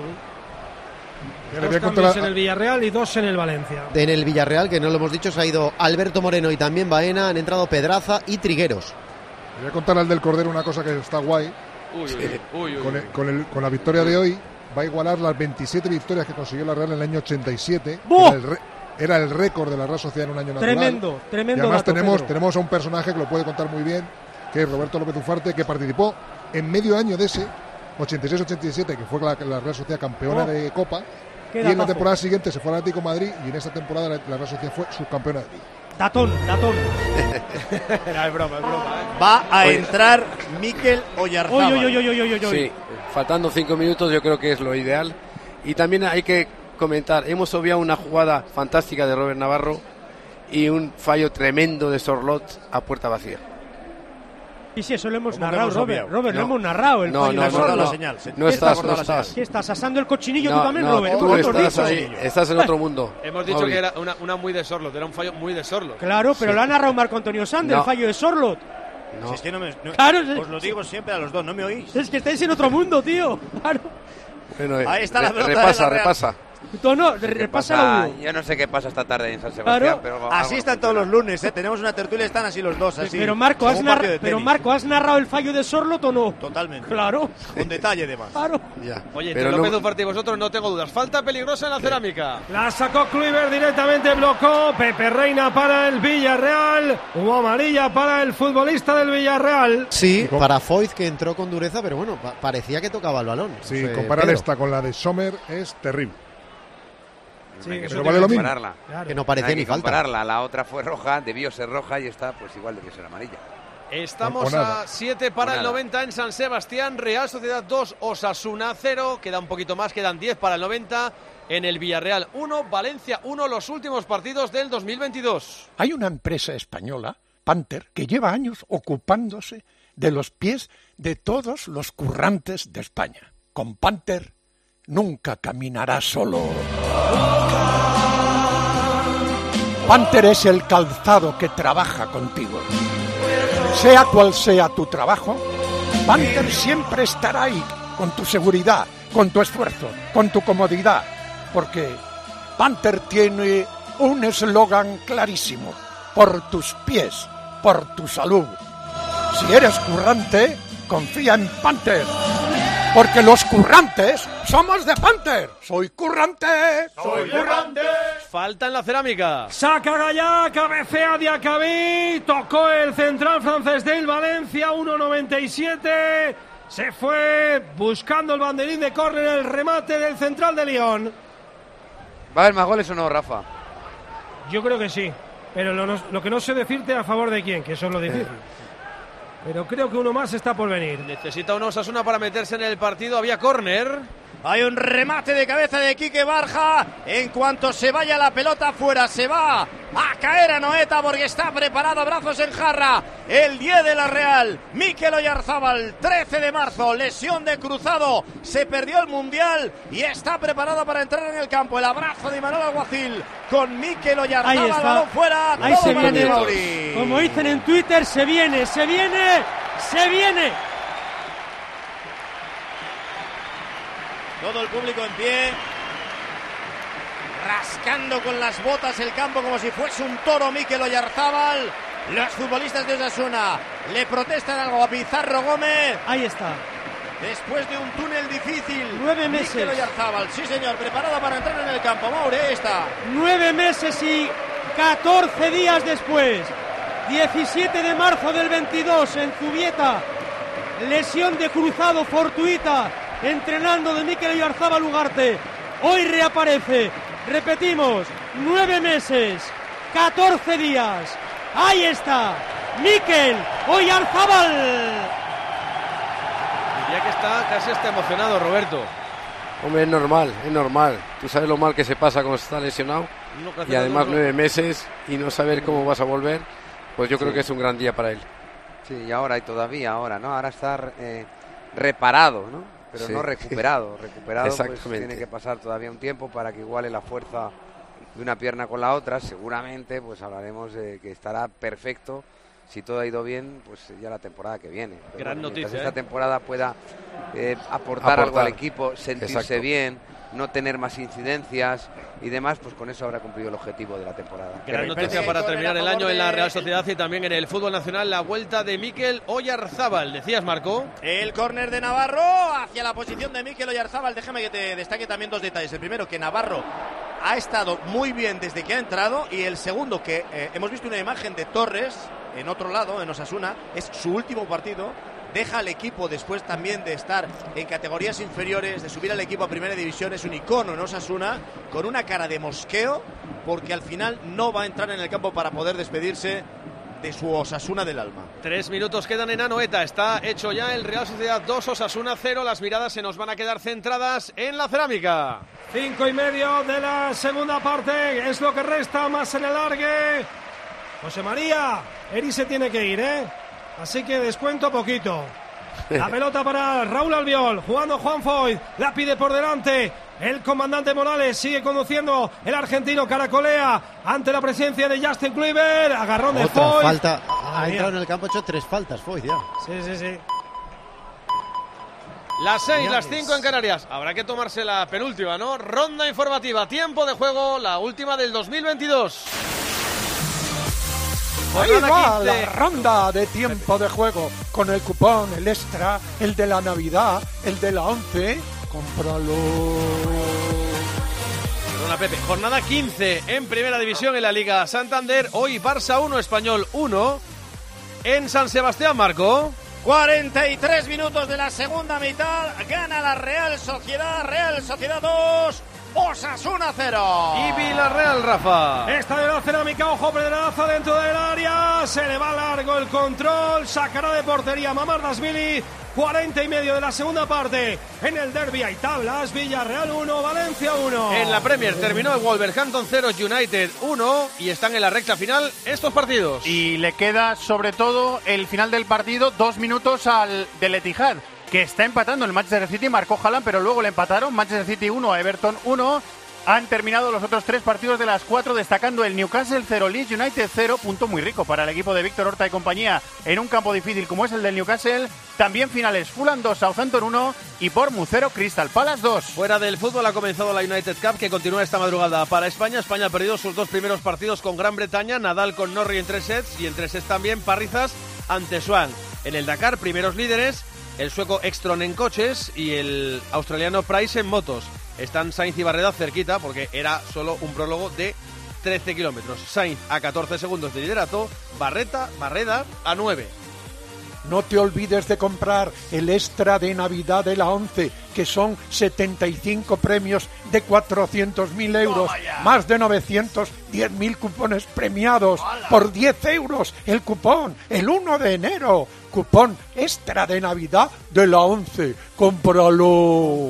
[SPEAKER 8] Dos cambios en el Villarreal y 2 en el Valencia.
[SPEAKER 14] En el Villarreal, que no lo hemos dicho, se ha ido Alberto Moreno y también Baena, han entrado Pedraza y Trigueros.
[SPEAKER 10] Voy a contar al del Cordero una cosa que está guay. Con la victoria de hoy va a igualar las 27 victorias que consiguió la Real en el año 87. Era el récord de la Real Sociedad en un año natural.
[SPEAKER 4] Tremendo.
[SPEAKER 10] Y además tenemos a un personaje que lo puede contar muy bien, que es Roberto López Ufarte, que participó en medio año de ese 86-87, que fue la Real Sociedad campeona de Copa, y en la temporada siguiente se fue al Atlético de Madrid, y en esta temporada la Real Sociedad fue subcampeona de Liga.
[SPEAKER 4] Datón.
[SPEAKER 2] Es broma.
[SPEAKER 3] Va a entrar Mikel Oyarzábal.
[SPEAKER 7] Sí, faltando 5 minutos yo creo que es lo ideal. Y también hay que comentar, hemos obviado una jugada fantástica de Robert Navarro y un fallo tremendo de Sorlot a puerta vacía.
[SPEAKER 4] Y si eso lo hemos narrado, Robert, lo hemos narrado.
[SPEAKER 7] No estás.
[SPEAKER 4] ¿Qué estás asando el cochinillo tú también, Robert?
[SPEAKER 7] Tú estás en otro mundo.
[SPEAKER 2] Hemos dicho que era una muy de Sorlot, era un fallo muy de Sorlot.
[SPEAKER 4] Claro, pero lo ha narrado Marco Antonio Sander, el fallo de Sorlot.
[SPEAKER 3] No. Si es que
[SPEAKER 4] claro,
[SPEAKER 3] os lo digo siempre a los dos, ¿no me oís?
[SPEAKER 4] Es que estáis en otro mundo, tío. Claro.
[SPEAKER 7] Bueno,
[SPEAKER 3] ahí está la pelota.
[SPEAKER 7] Repasa.
[SPEAKER 4] Repasa.
[SPEAKER 5] Yo no sé qué pasa esta tarde en San Sebastián, pero
[SPEAKER 3] así están todos los lunes, tenemos una tertulia, están así los dos, así.
[SPEAKER 4] Pero Marco, ¿has narrado el fallo de Sorlot o no?
[SPEAKER 3] Totalmente.
[SPEAKER 4] Claro.
[SPEAKER 3] Con detalle además.
[SPEAKER 4] Claro.
[SPEAKER 2] Ya. Oye, entre López Ufarte y vosotros no tengo dudas. Falta peligrosa en la cerámica.
[SPEAKER 8] La sacó Kluivert directamente, blocó. Pepe Reina para el Villarreal. Hubo amarilla para el futbolista del Villarreal.
[SPEAKER 14] Sí, para Foyt, que entró con dureza, pero bueno, parecía que tocaba el balón.
[SPEAKER 10] Sí, comparar esta con la de Sommer es terrible.
[SPEAKER 5] Sí,
[SPEAKER 10] pero vale lo mismo.
[SPEAKER 14] Claro. Que no parecía ni falta.
[SPEAKER 5] La otra fue roja, debió ser roja y esta pues igual debió ser amarilla.
[SPEAKER 2] Estamos a 7 para el 90 en San Sebastián. Real Sociedad 2, Osasuna 0. Queda un poquito más, quedan 10 para el 90 en el Villarreal 1, Valencia 1, los últimos partidos del 2022.
[SPEAKER 13] Hay una empresa española, Panther, que lleva años ocupándose de los pies de todos los currantes de España. Con Panther nunca caminarás solo. Panther es el calzado que trabaja contigo. Sea cual sea tu trabajo, Panther siempre estará ahí, con tu seguridad, con tu esfuerzo, con tu comodidad, porque Panther tiene un eslogan clarísimo: por tus pies, por tu salud. Si eres currante, confía en Panther, porque los currantes somos de Panther. Soy currante.
[SPEAKER 2] Falta en la cerámica.
[SPEAKER 8] Saca Gallá, cabecea Diacabí, tocó el central francés del Valencia, 1.97. Se fue buscando el banderín de córner, el remate del central de Lyon.
[SPEAKER 5] ¿Va a haber más goles o no, Rafa?
[SPEAKER 8] Yo creo que sí, pero lo que no sé decirte a favor de quién, que eso es lo difícil. Pero creo que uno más está por venir.
[SPEAKER 2] Necesita un Osasuna para meterse en el partido. Había córner.
[SPEAKER 3] Hay un remate de cabeza de Quique Barja. En cuanto se vaya la pelota fuera, se va a caer a Noeta porque está preparado, brazos en jarra. El 10 de la Real, Mikel Oyarzábal, 13 de marzo, lesión de cruzado. Se perdió el Mundial y está preparado para entrar en el campo. El abrazo de Manuel Alguacil con Mikel Oyarzábal, balón fuera.
[SPEAKER 4] Ahí se viene. Como dicen en Twitter, se viene.
[SPEAKER 3] Todo el público en pie, rascando con las botas el campo como si fuese un toro Mikel Oyarzábal. Los futbolistas de Osasuna le protestan algo a Pizarro Gómez.
[SPEAKER 4] Ahí está.
[SPEAKER 3] Después de un túnel difícil.
[SPEAKER 4] 9 meses.
[SPEAKER 3] Mikel Oyarzábal, sí señor, preparado para entrar en el campo. Maure, ahí está.
[SPEAKER 4] 9 meses y 14 días después. 17 de marzo del 22 en Zubieta. lesión de cruzado fortuita entrenando de Mikel Oyarzabal Ugarte. Hoy reaparece, repetimos, 9 meses, 14 días. Ahí está, Mikel Oyarzabal.
[SPEAKER 2] Diría que casi está emocionado, Roberto.
[SPEAKER 7] Hombre, es normal. Tú sabes lo mal que se pasa cuando está lesionado. Y además 9 meses y no saber cómo vas a volver, pues yo creo que es un gran día para él.
[SPEAKER 5] Sí, y ahora, ¿no? Ahora estar reparado, ¿no? Pero no recuperado. Recuperado, pues tiene que pasar todavía un tiempo para que iguale la fuerza de una pierna con la otra. Seguramente, pues hablaremos de que estará perfecto. Si todo ha ido bien, pues ya la temporada que viene. Pero
[SPEAKER 2] gran noticia.
[SPEAKER 5] Esta temporada pueda aportar algo al equipo, sentirse bien, no tener más incidencias y demás, pues con eso habrá cumplido el objetivo de la temporada.
[SPEAKER 2] Gran noticia para terminar el año en la Real Sociedad y también en el fútbol nacional, la vuelta de Mikel Oyarzabal. Decías, Marco.
[SPEAKER 3] El córner de Navarro hacia la posición de Mikel Oyarzabal. Déjame que te destaque también 2 detalles. El primero, que Navarro ha estado muy bien desde que ha entrado, y el segundo, que hemos visto una imagen de Torres en otro lado, en Osasuna. Es su último partido. Deja al equipo después también de estar en categorías inferiores, de subir al equipo a primera división. Es un icono en Osasuna, con una cara de mosqueo, porque al final no va a entrar en el campo para poder despedirse de su Osasuna del alma.
[SPEAKER 2] 3 minutos quedan en Anoeta. Está hecho ya el Real Sociedad 2, Osasuna 0. Las miradas se nos van a quedar centradas en la cerámica.
[SPEAKER 8] 5:30 de la segunda parte. Es lo que resta, más en el alargue. José María, Eri se tiene que ir, así que descuento poquito. La pelota para Raúl Albiol, jugando Juan Foyth, la pide por delante. El comandante Morales sigue conduciendo, el argentino caracolea ante la presencia de Justin Kluivert. Agarrón de Foyth.
[SPEAKER 14] Falta, ha entrado en el campo, ha hecho 3 faltas Foyth ya.
[SPEAKER 8] Sí.
[SPEAKER 2] Las 6, las 5 en Canarias. Habrá que tomarse la penúltima, ¿no? Ronda informativa, tiempo de juego, la última del 2022.
[SPEAKER 13] Ahí va la ronda de tiempo de juego, con el cupón, el extra, el de la Navidad, el de la 11. Cómpralo.
[SPEAKER 2] Perdona, Pepe. Jornada 15 en Primera División en la Liga Santander. Hoy Barça 1, Español 1. En San Sebastián, Marco.
[SPEAKER 3] 43 minutos de la segunda mitad. Gana la Real Sociedad 2. Osasuna 0.
[SPEAKER 2] Y Villarreal, Rafa.
[SPEAKER 8] Esta de la cerámica, ojo, pedraza dentro del área. Se le va largo el control. Sacará de portería Mamardashvili. 40 y medio de la segunda parte. En el derbi hay tablas. Villarreal 1, Valencia 1.
[SPEAKER 2] En la Premier terminó el Wolverhampton 0, United 1. Y están en la recta final estos partidos.
[SPEAKER 6] Y le queda sobre todo el final del partido, 2 minutos al del Etihad, que está empatando el Manchester City. Marcó Haaland, pero luego le empataron. Manchester City 1, Everton 1. Han terminado los otros 3 partidos de las 4, destacando el Newcastle 0, Leeds United 0. Punto muy rico para el equipo de Víctor Horta y compañía en un campo difícil como es el del Newcastle. También finales, Fulham 2, Southampton 1 y Bournemouth 0, Crystal Palace 2.
[SPEAKER 2] Fuera del fútbol ha comenzado la United Cup, que continúa esta madrugada para España. España ha perdido sus 2 primeros partidos con Gran Bretaña. Nadal con Norrie en 3 sets, y en 3 sets también Parrizas ante Swan. En el Dakar, primeros líderes, el sueco Ekström en coches y el australiano Price en motos. Están Sainz y Barreda cerquita, porque era solo un prólogo de 13 kilómetros. Sainz a 14 segundos de liderato, Barreda a 9.
[SPEAKER 13] No te olvides de comprar el extra de Navidad de la 11, que son 75 premios de 400.000 euros, más de 910.000 cupones premiados, por 10 euros el cupón, el 1 de enero. Cupón extra de Navidad de la 11. ¡Cómpralo!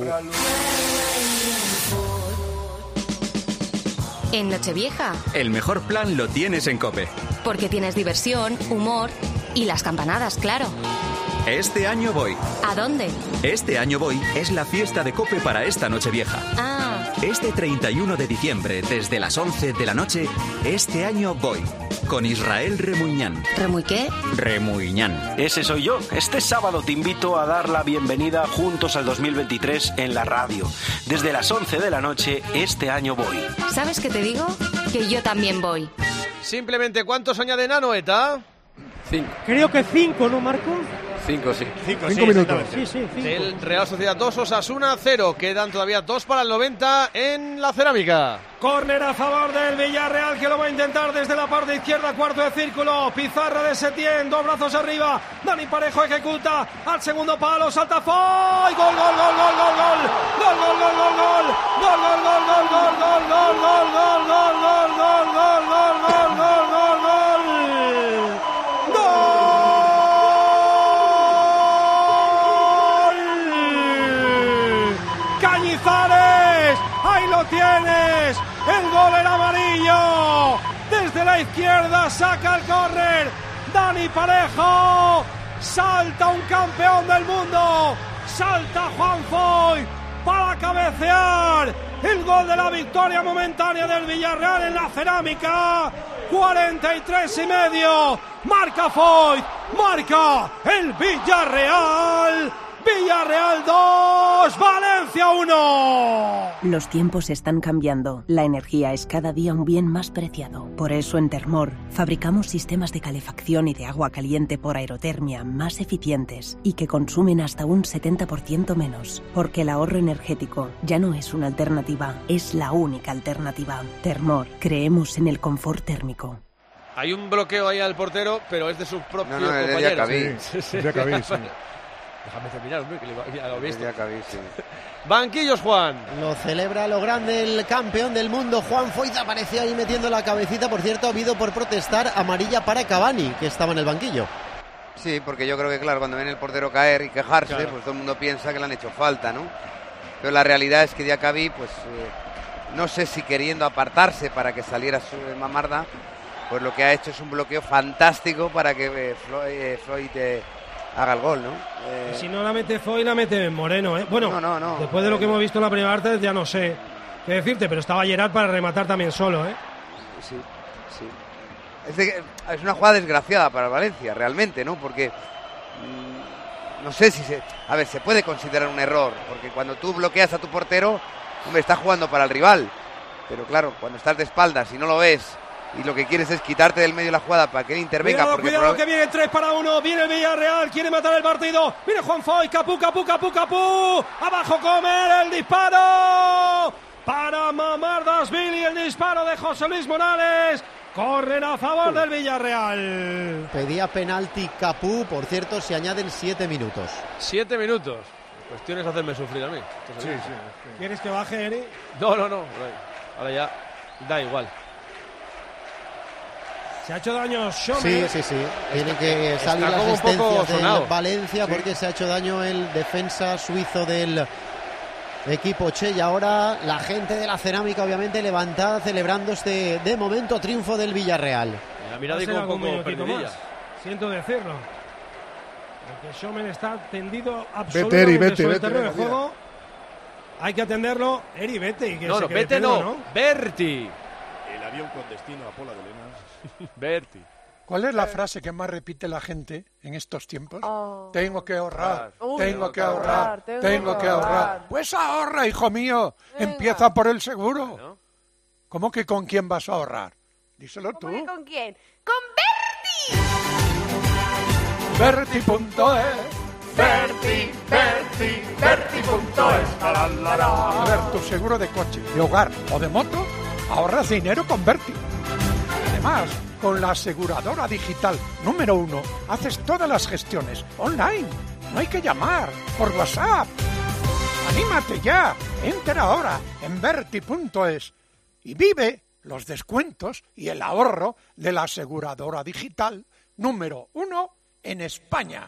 [SPEAKER 15] En Nochevieja,
[SPEAKER 16] el mejor plan lo tienes en COPE.
[SPEAKER 15] Porque tienes diversión, humor y las campanadas, claro.
[SPEAKER 16] Este año voy.
[SPEAKER 15] ¿A dónde?
[SPEAKER 16] Este año voy es la fiesta de COPE para esta Nochevieja.
[SPEAKER 15] Ah.
[SPEAKER 16] Este 31 de diciembre, desde las 11 de la noche, este año voy. Con Israel Remuñán.
[SPEAKER 15] ¿Remuy qué?
[SPEAKER 16] Remuñán.
[SPEAKER 17] Ese soy yo. Este sábado te invito a dar la bienvenida juntos al 2023 en la radio. Desde las 11 de la noche, este año voy.
[SPEAKER 15] ¿Sabes qué te digo? Que yo también voy.
[SPEAKER 2] Simplemente, ¿cuántos añade Anoeta?
[SPEAKER 7] 5.
[SPEAKER 4] Creo que 5, ¿no, Marco?
[SPEAKER 7] 5, sí.
[SPEAKER 10] 5 minutos.
[SPEAKER 4] Sí, 5.
[SPEAKER 2] El Real Sociedad 2, Osasuna 0. Quedan todavía 2 para el 90 en la Cerámica.
[SPEAKER 8] Córner a favor del Villarreal, que lo va a intentar desde la parte izquierda, cuarto de círculo. Pizarra de Setién, 2 brazos arriba. Dani Parejo ejecuta al segundo palo, salta Foy. Gol, gol, gol, gol, gol, gol. Gol, gol, gol, gol, gol. Gol, gol, gol, gol, gol, gol, gol, gol, gol, gol, gol, gol, gol, gol, gol, gol, gol, gol. Cañizares, ahí lo tienes, el gol en amarillo, desde la izquierda saca el córner, Dani Parejo, salta un campeón del mundo, salta Juan Foy para cabecear, el gol de la victoria momentánea del Villarreal en la Cerámica, 43,5, marca Foy, marca el Villarreal. Villarreal 2, Valencia 1.
[SPEAKER 18] Los tiempos están cambiando. La energía es cada día un bien más preciado. Por eso en Termor fabricamos sistemas de calefacción y de agua caliente por aerotermia más eficientes y que consumen hasta un 70% menos. Porque el ahorro energético ya no es una alternativa, es la única alternativa. Termor, creemos en el confort térmico.
[SPEAKER 2] Hay un bloqueo ahí al portero, pero es de sus propios compañeros.
[SPEAKER 10] Diacabí, sí.
[SPEAKER 2] Déjame terminar, hombre, que ya lo he visto. Banquillos, Juan.
[SPEAKER 14] Lo celebra lo grande el campeón del mundo, Juan Foyt, aparecía ahí metiendo la cabecita. Por cierto, ha habido por protestar amarilla para Cavani, que estaba en el banquillo.
[SPEAKER 5] Sí, porque yo creo que, claro, cuando ven el portero caer y quejarse,
[SPEAKER 2] claro,
[SPEAKER 5] pues todo el mundo piensa que le han hecho falta, ¿no? Pero la realidad es que Diacabí, pues, no sé si queriendo apartarse para que saliera su mamarda, pues lo que ha hecho es un bloqueo fantástico para que Foyt haga el gol, ¿no?
[SPEAKER 8] Si no la mete Foy, la mete Moreno, ¿eh? Bueno,
[SPEAKER 5] no.
[SPEAKER 8] Después de lo que hemos visto en la primera parte, ya no sé qué decirte, pero estaba Gerard para rematar también solo, ¿eh?
[SPEAKER 5] Sí. Es una jugada desgraciada para Valencia, realmente, ¿no? Porque no sé si se puede considerar un error, porque cuando tú bloqueas a tu portero, hombre, estás jugando para el rival, pero claro, cuando estás de espaldas y no lo ves, y lo que quieres es quitarte del medio de la jugada para que él intervenga.
[SPEAKER 8] Cuidado que viene 3-1, viene el Villarreal, quiere matar el partido, viene Juan Foy, Capú, abajo Comer, el disparo para Mamardashvili, el disparo de José Luis Morales, corren a favor del Villarreal.
[SPEAKER 14] Pedía penalti Capú, por cierto, se añaden 7 minutos.
[SPEAKER 2] 7 minutos, cuestión es hacerme sufrir a mí.
[SPEAKER 8] Sí. ¿Quieres que baje, Eri?
[SPEAKER 2] No, ahora ya da igual.
[SPEAKER 8] Se ha hecho daño Schomer.
[SPEAKER 14] Sí. Tiene que salir las asistencias del Valencia porque se ha hecho daño el defensa suizo del equipo Che. Y ahora la gente de la Cerámica, obviamente, levantada, celebrando este, de momento, triunfo del Villarreal.
[SPEAKER 2] La mirada y un poco perdidilla.
[SPEAKER 8] Siento decirlo. Porque Schomer está tendido absolutamente sobre el terreno de juego. Hay que atenderlo. Eri, vete.
[SPEAKER 2] Berti.
[SPEAKER 19] El avión con destino a Pola de Lena.
[SPEAKER 2] Berti.
[SPEAKER 13] ¿Cuál es la frase que más repite la gente en estos tiempos? Tengo que ahorrar, tengo que ahorrar. Pues ahorra, hijo mío. Venga. Empieza por el seguro. ¿No? ¿Cómo que con quién vas a ahorrar? Díselo tú.
[SPEAKER 20] ¿Cómo que con quién? ¡Con Berti!
[SPEAKER 13] Berti.es. Berti.es. A ver, tu seguro de coche, de hogar o de moto, ahorras dinero con Berti. Además, con la aseguradora digital número 1, haces todas las gestiones online. No hay que llamar, por WhatsApp. ¡Anímate ya! Entra ahora en Berti.es y vive los descuentos y el ahorro de la aseguradora digital número 1 en España.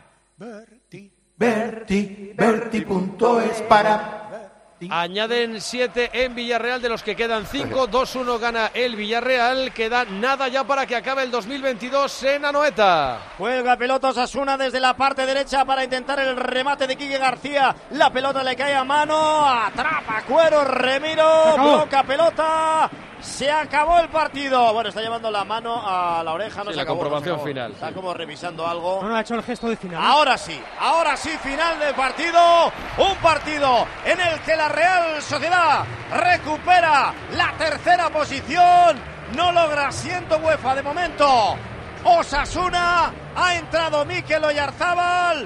[SPEAKER 13] Berti.es para...
[SPEAKER 2] Añaden 7 en Villarreal, de los que quedan 5, 2-1 gana el Villarreal, queda nada ya para que acabe el 2022 en Anoeta.
[SPEAKER 3] Juega pelota Osasuna desde la parte derecha para intentar el remate de Quique García, la pelota le cae a mano, atrapa Cuero, Remiro, bloca pelota, se acabó el partido. Bueno, está llevando la mano a la oreja, no
[SPEAKER 2] sí,
[SPEAKER 3] se
[SPEAKER 2] la
[SPEAKER 3] acabó,
[SPEAKER 2] comprobación
[SPEAKER 3] no se
[SPEAKER 2] final.
[SPEAKER 3] Está como revisando algo.
[SPEAKER 4] No ha hecho el gesto de final.
[SPEAKER 3] Ahora sí, final del partido, un partido en el que la Real Sociedad recupera la tercera posición, no logra asiento UEFA de momento. Osasuna, ha entrado Mikel Oyarzábal,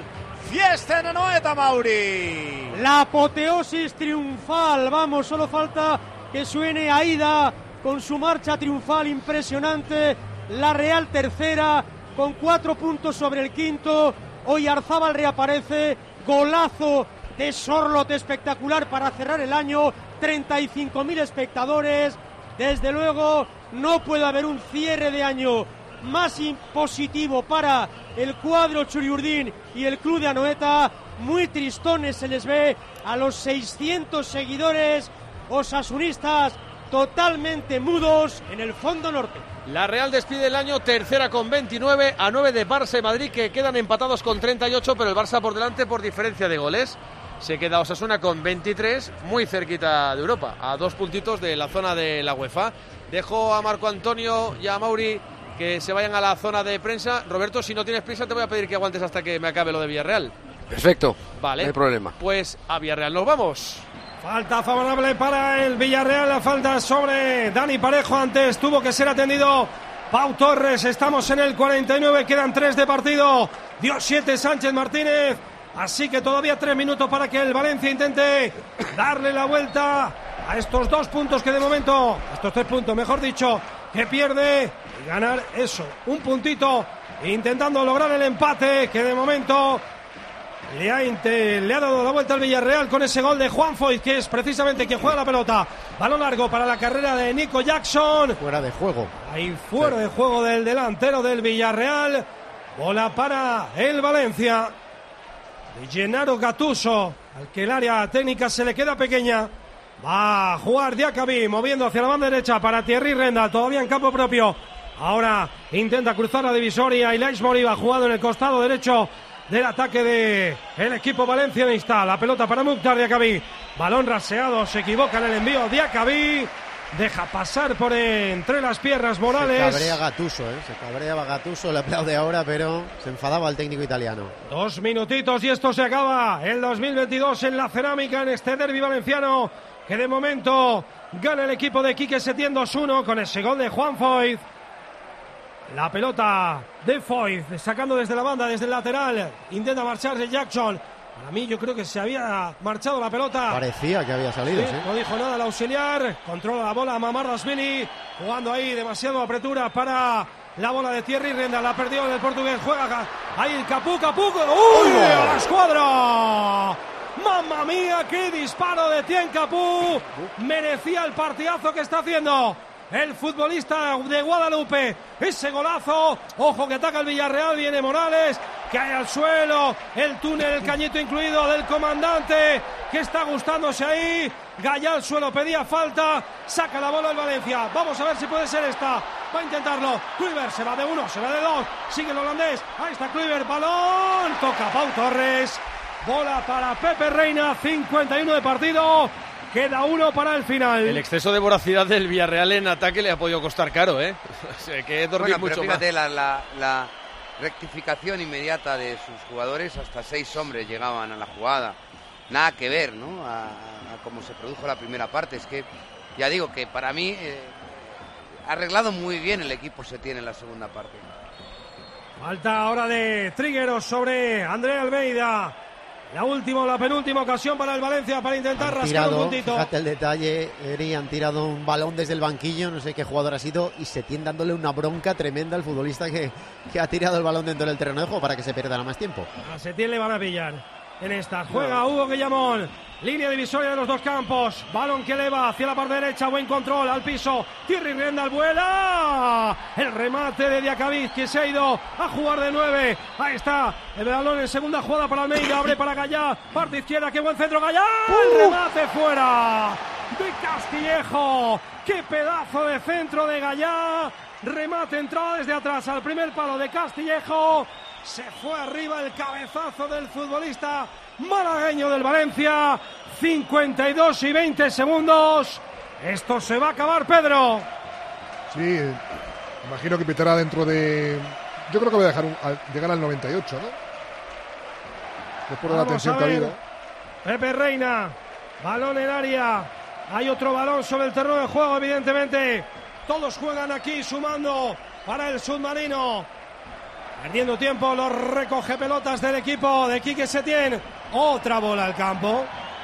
[SPEAKER 3] fiesta en Anoeta, Mauri.
[SPEAKER 4] La apoteosis triunfal, vamos, solo falta que suene Aida con su marcha triunfal impresionante. La Real tercera con 4 puntos sobre el quinto. Oyarzábal reaparece, golazo de Sorloth espectacular para cerrar el año. 35.000 espectadores. Desde luego no puede haber un cierre de año más positivo para el cuadro Churiurdin y el club de Anoeta. Muy tristones se les ve a los 600 seguidores osasunistas, totalmente mudos en el fondo norte.
[SPEAKER 2] La Real despide el año tercera con 29, a 9 de Barça y Madrid, que quedan empatados con 38, pero el Barça por delante por diferencia de goles. Se queda Osasuna con 23, muy cerquita de Europa, a 2 puntitos de la zona de la UEFA. Dejo a Marco Antonio y a Mauri que se vayan a la zona de prensa. Roberto, si no tienes prisa, te voy a pedir que aguantes hasta que me acabe lo de Villarreal.
[SPEAKER 7] Perfecto,
[SPEAKER 2] vale,
[SPEAKER 7] no hay problema.
[SPEAKER 2] Pues a Villarreal nos vamos.
[SPEAKER 8] Falta favorable para el Villarreal, la falta sobre Dani Parejo. Antes tuvo que ser atendido Pau Torres. Estamos en el 49, quedan 3 de partido. Dio 7 Sánchez Martínez. Así que todavía 3 minutos para que el Valencia intente darle la vuelta a estos 2 puntos que de momento, estos 3 puntos, mejor dicho, que pierde, y ganar eso, un puntito, intentando lograr el empate que de momento le ha dado la vuelta al Villarreal con ese gol de Juan Foyth, que es precisamente quien juega la pelota. Balón largo para la carrera de Nico Jackson.
[SPEAKER 14] Fuera de juego.
[SPEAKER 8] Ahí fuera de juego del delantero del Villarreal. Bola para el Valencia. De Gennaro Gattuso, al que el área técnica se le queda pequeña. Va a jugar Diacabí, moviendo hacia la banda derecha para Thierry Rendal, todavía en campo propio. Ahora intenta cruzar la divisoria y Laix Moriba, jugado en el costado derecho del ataque del equipo valencianista. La pelota para Mukhtar Diacabí. Balón raseado, se equivoca en el envío Diacabí. Deja pasar por entre las piernas Morales.
[SPEAKER 14] Se cabrea Gattuso, se cabreaba Gattuso, le aplaude ahora, pero se enfadaba el técnico italiano.
[SPEAKER 8] 2 minutitos y esto se acaba. El 2022 en la cerámica, en este derbi valenciano, que de momento gana el equipo de Quique Setién 2-1 con ese gol de Juan Foyth. La pelota de Foyth, sacando desde la banda, desde el lateral. Intenta marcharse Jackson. Para mí yo creo que se había marchado la pelota.
[SPEAKER 14] Parecía que había salido, sí.
[SPEAKER 8] No dijo nada el auxiliar. Controla la bola Mamardashvili. Jugando ahí demasiado apretura para la bola de Thierry Rendal. La perdió en el portugués. Juega ahí el Capú. ¡Uy! ¡A la escuadra! ¡Mamma mía! ¡Qué disparo de Tien Capú! Merecía el partidazo que está haciendo el futbolista de Guadalupe. Ese golazo. Ojo que ataca el Villarreal. Viene Morales. Cae al suelo. El túnel, el cañito incluido del comandante, que está gustándose ahí. Gallá al suelo. Pedía falta. Saca la bola el Valencia. Vamos a ver si puede ser esta. Va a intentarlo. Kluivert se va de 1, se va de 2. Sigue el holandés. Ahí está Kluivert. Balón. Toca Pau Torres. Bola para Pepe Reina. 51 de partido. Queda 1 para el final.
[SPEAKER 2] El exceso de voracidad del Villarreal en ataque le ha podido costar caro, ¿eh? Hay que dormir mucho
[SPEAKER 5] pero fíjate,
[SPEAKER 2] más.
[SPEAKER 5] La rectificación inmediata de sus jugadores, hasta 6 hombres llegaban a la jugada. Nada que ver, ¿no? A cómo se produjo la primera parte. Es que, ya digo, que para mí ha arreglado muy bien el equipo Setién en la segunda parte.
[SPEAKER 8] Falta ahora de Trigueros sobre André Almeida. La penúltima ocasión para el Valencia para intentar rascar un puntito.
[SPEAKER 14] Fíjate el detalle, Eri, han tirado un balón desde el banquillo, no sé qué jugador ha sido, y Setién dándole una bronca tremenda al futbolista que ha tirado el balón dentro del terreno de juego para que se pierda más tiempo.
[SPEAKER 8] A Setién le van a pillar en esta. Juega Hugo Guillamón. Línea divisoria de los dos campos. Balón que eleva hacia la parte derecha. Buen control al piso. Thierry Rendal vuela. El remate de Diacabí, que se ha ido a jugar de 9. Ahí está. El balón en segunda jugada para Almeida. Abre para Gallá. Parte izquierda. Qué buen centro. Gallá. El remate fuera de Castillejo. Qué pedazo de centro de Gallá. Remate entrado desde atrás al primer palo de Castillejo. Se fue arriba el cabezazo del futbolista malagueño del Valencia. 52 y 20 segundos. Esto se va a acabar, Pedro.
[SPEAKER 10] Sí, imagino que pitará dentro de... Yo creo que voy a dejar llegar al 98, ¿no? Después de la tensión que ha habido.
[SPEAKER 8] Pepe Reina. Balón en área. Hay otro balón sobre el terreno de juego, evidentemente. Todos juegan aquí, sumando para el submarino. Perdiendo tiempo, los recoge pelotas del equipo de Quique Setién. Otra bola al campo.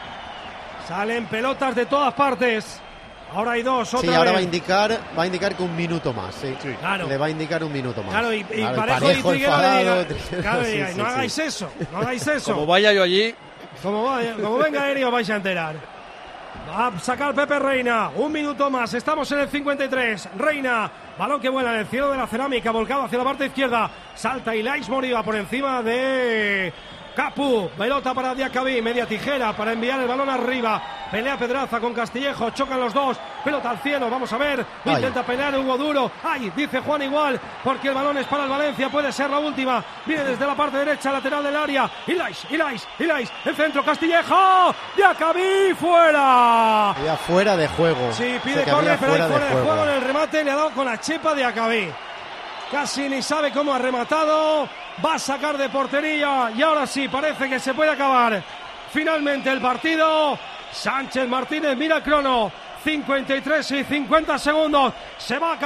[SPEAKER 8] Salen pelotas de todas partes. Ahora hay dos, otra vez.
[SPEAKER 14] Ahora va a indicar que un minuto más, sí.
[SPEAKER 8] Claro.
[SPEAKER 14] Le va a indicar un minuto más.
[SPEAKER 8] Claro, y
[SPEAKER 14] Parejo
[SPEAKER 8] y Triguero le diga, claro,
[SPEAKER 14] sí,
[SPEAKER 8] no hagáis eso, no hagáis eso.
[SPEAKER 2] Como vaya yo allí.
[SPEAKER 8] Como venga Eri, os vais a enterar. Va a sacar Pepe Reina, un minuto más, estamos en el 53. Reina, balón que vuela en el cielo de la cerámica, volcado hacia la parte izquierda. Salta Ilais Moriba por encima de Capu, pelota para Diacabí, media tijera para enviar el balón arriba. Pelea Pedraza con Castillejo, chocan los dos, pelota al cielo, vamos a ver, intenta pelear Hugo Duro. ¡Ay! Dice Juan igual, porque el balón es para el Valencia, puede ser la última. Viene desde la parte derecha, lateral del área. Ilais, el centro, Castillejo, Diacabí, fuera.
[SPEAKER 14] Ya fuera de juego.
[SPEAKER 8] Sí, pide córner, pero hay fuera de juego en el remate, le ha dado con la chepa Diacabí. Casi ni sabe cómo ha rematado. Va a sacar de portería y ahora sí, parece que se puede acabar finalmente el partido. Sánchez Martínez, mira el crono, 53 y 50 segundos. Se va a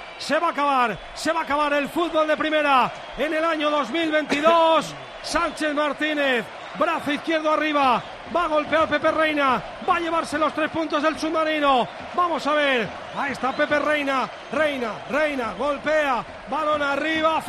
[SPEAKER 8] acabar el fútbol de primera en el año 2022. Sánchez Martínez, brazo izquierdo arriba, va a golpear Pepe Reina, va a llevarse los 3 puntos del submarino. Vamos a ver, ahí está Pepe Reina, golpea, balón arriba,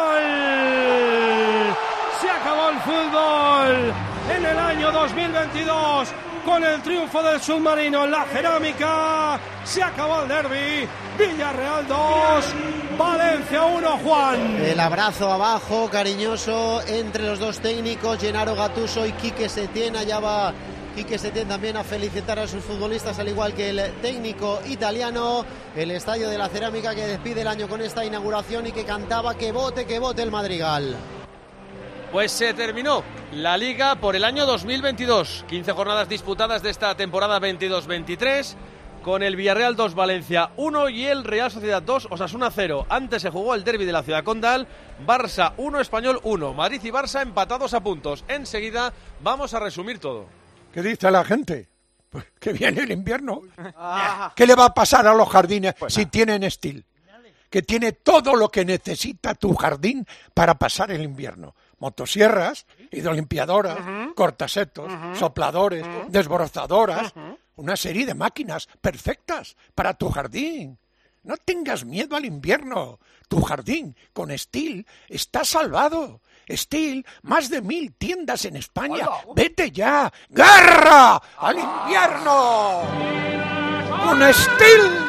[SPEAKER 8] final. Se acabó el fútbol en el año 2022 con el triunfo del submarino en la cerámica. Se acabó el derbi. Villarreal 2, Valencia 1, Juan.
[SPEAKER 14] El abrazo abajo, cariñoso, entre los dos técnicos, Gennaro Gattuso y Quique Setién. Allá va Quique Setién también a felicitar a sus futbolistas, al igual que el técnico italiano. El estadio de la cerámica que despide el año con esta inauguración y que cantaba que vote el Madrigal.
[SPEAKER 2] Pues se terminó la Liga por el año 2022. 15 jornadas disputadas de esta temporada 22-23, con el Villarreal 2, Valencia 1 y el Real Sociedad 2, Osasuna 0. Antes se jugó el derbi de la Ciudad Condal, Barça 1, Español 1. Madrid y Barça empatados a puntos. Enseguida vamos a resumir todo.
[SPEAKER 13] ¿Qué dice la gente? Pues que viene el invierno. ¿Qué le va a pasar a los jardines si tienen Steel? Que tiene todo lo que necesita tu jardín para pasar el invierno. Motosierras, hidrolimpiadoras, cortasetos, sopladores, desbrozadoras, una serie de máquinas perfectas para tu jardín. No tengas miedo al invierno. Tu jardín con Steel está salvado. Steel, más de 1.000 tiendas en España. ¡Vete ya! ¡Guerra al invierno! ¡Con Steel!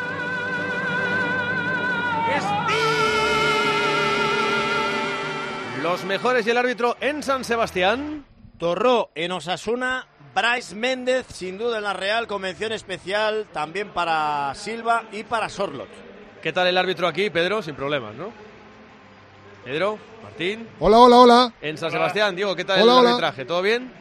[SPEAKER 2] Los mejores y el árbitro en San Sebastián.
[SPEAKER 3] Torró en Osasuna, Brais Méndez, sin duda en la Real, convención especial también para Silva y para Sorloth.
[SPEAKER 2] ¿Qué tal el árbitro aquí, Pedro? Sin problemas, ¿no? Pedro, Martín.
[SPEAKER 10] Hola.
[SPEAKER 2] En San Sebastián, Diego, ¿qué tal el arbitraje? ¿Todo bien?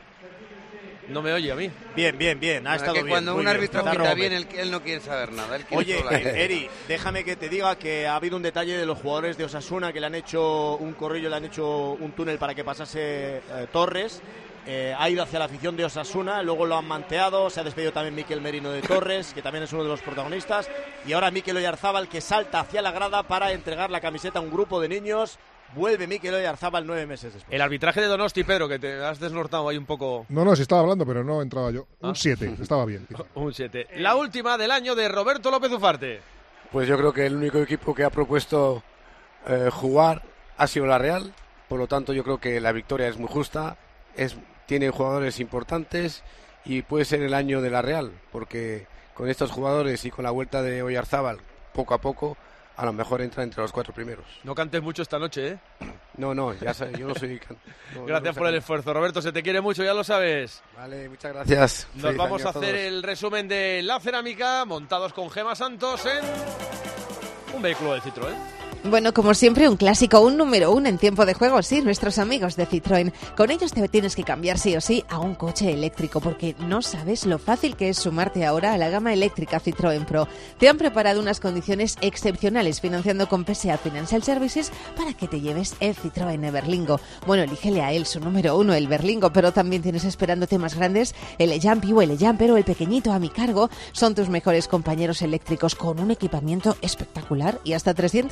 [SPEAKER 2] No me oye a mí.
[SPEAKER 3] Bien. Ha estado bien.
[SPEAKER 5] Cuando un árbitro pita bien, él no quiere saber nada.
[SPEAKER 3] Oye, Eri, déjame que te diga que ha habido un detalle de los jugadores de Osasuna que le han hecho un corrillo, le han hecho un túnel para que pasase Torres. Ha ido hacia la afición de Osasuna, luego lo han manteado, se ha despedido también Mikel Merino de Torres, que también es uno de los protagonistas, y ahora Mikel Oyarzábal, que salta hacia la grada para entregar la camiseta a un grupo de niños. Vuelve Mikel Oyarzábal 9 meses después.
[SPEAKER 2] El arbitraje de Donosti, Pedro, que te has desnortado ahí un poco.
[SPEAKER 10] No, sí estaba hablando, pero no entraba yo. Un 7, estaba bien.
[SPEAKER 2] Un 7. La última del año de Roberto López Ufarte.
[SPEAKER 7] Pues yo creo que el único equipo que ha propuesto jugar ha sido la Real, por lo tanto yo creo que la victoria es muy justa, tiene jugadores importantes y puede ser el año de la Real, porque con estos jugadores y con la vuelta de Oyarzábal, poco a poco, a lo mejor entra entre los 4 primeros.
[SPEAKER 2] No cantes mucho esta noche, ¿eh?
[SPEAKER 7] No, ya sabes, yo no soy...
[SPEAKER 2] Gracias por el esfuerzo, Roberto, se te quiere mucho, ya lo sabes.
[SPEAKER 7] Vale, muchas gracias.
[SPEAKER 2] Nos vamos a hacer el resumen de la cerámica, montados con Gema Santos en un vehículo de Citroën.
[SPEAKER 1] Bueno, como siempre, un clásico, un número 1 en tiempo de juego, sí, nuestros amigos de Citroën. Con ellos te tienes que cambiar sí o sí a un coche eléctrico, porque no sabes lo fácil que es sumarte ahora a la gama eléctrica Citroën Pro. Te han preparado unas condiciones excepcionales financiando con PSA Financial Services para que te lleves el Citroën Berlingo. Bueno, elígele a él su número 1, el Berlingo, pero también tienes esperándote más grandes el E-Jumpy o el E-Jumper o el pequeñito a mi cargo. Son tus mejores compañeros eléctricos con un equipamiento espectacular y hasta 330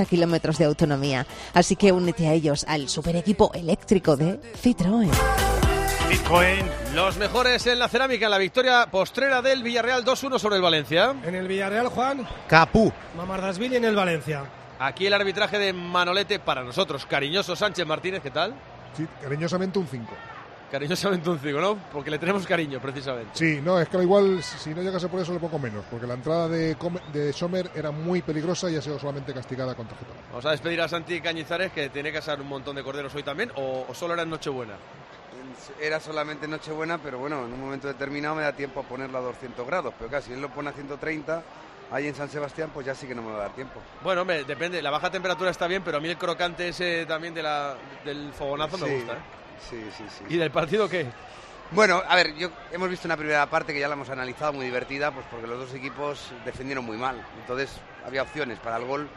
[SPEAKER 1] kilómetros de autonomía. Así que únete a ellos, al super equipo eléctrico de Citroën.
[SPEAKER 6] Citroën.
[SPEAKER 2] Los mejores en la cerámica, en la victoria postrera del Villarreal 2-1 sobre el Valencia.
[SPEAKER 8] En el Villarreal, Juan.
[SPEAKER 14] Capú.
[SPEAKER 8] Mamardashvili en el Valencia.
[SPEAKER 2] Aquí el arbitraje de Manolete, para nosotros, cariñoso Sánchez Martínez, ¿qué tal?
[SPEAKER 10] Sí, cariñosamente un 5.
[SPEAKER 2] Cariñosamente un 5, ¿no? Porque le tenemos cariño, precisamente.
[SPEAKER 10] Sí, no, es que igual, si no llegase por eso, le pongo menos, porque la entrada de Sommer era muy peligrosa y ha sido solamente castigada con tarjeta.
[SPEAKER 2] Vamos a despedir a Santi Cañizares, que tiene que asar un montón de corderos hoy también, o solo era en Nochebuena.
[SPEAKER 5] Era solamente Nochebuena, pero bueno, en un momento determinado me da tiempo a ponerlo a 200 grados, pero casi si él lo pone a 130... ahí en San Sebastián, pues ya sí que no me va a dar tiempo.
[SPEAKER 2] Bueno, depende, la baja temperatura está bien, pero a mí el crocante ese también del fogonazo me gusta, ¿eh?
[SPEAKER 5] Sí.
[SPEAKER 2] ¿Y del partido qué?
[SPEAKER 5] Bueno, a ver, hemos visto una primera parte que ya la hemos analizado, muy divertida, pues porque los dos equipos defendieron muy mal. Entonces había opciones para el gol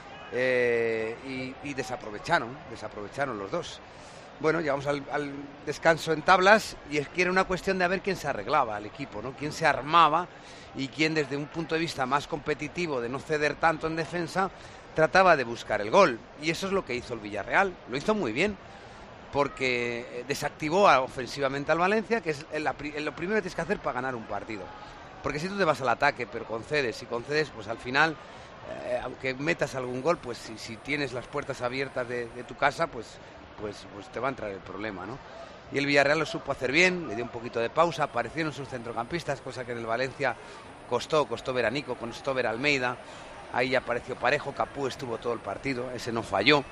[SPEAKER 5] y desaprovecharon los dos. Bueno, llegamos al descanso en tablas y es que era una cuestión de a ver quién se arreglaba al equipo, ¿no? Quién se armaba y quién, desde un punto de vista más competitivo, de no ceder tanto en defensa, trataba de buscar el gol. Y eso es lo que hizo el Villarreal. Lo hizo muy bien, porque desactivó ofensivamente al Valencia, que es lo primero que tienes que hacer para ganar un partido. Porque si tú te vas al ataque, pero concedes, pues al final, aunque metas algún gol, pues si tienes las puertas abiertas de tu casa, pues te va a entrar el problema, ¿no? Y el Villarreal lo supo hacer bien, le dio un poquito de pausa, aparecieron sus centrocampistas, cosa que en el Valencia costó ver a Nico, costó ver a Almeida, ahí apareció Parejo, Capú estuvo todo el partido, ese no falló,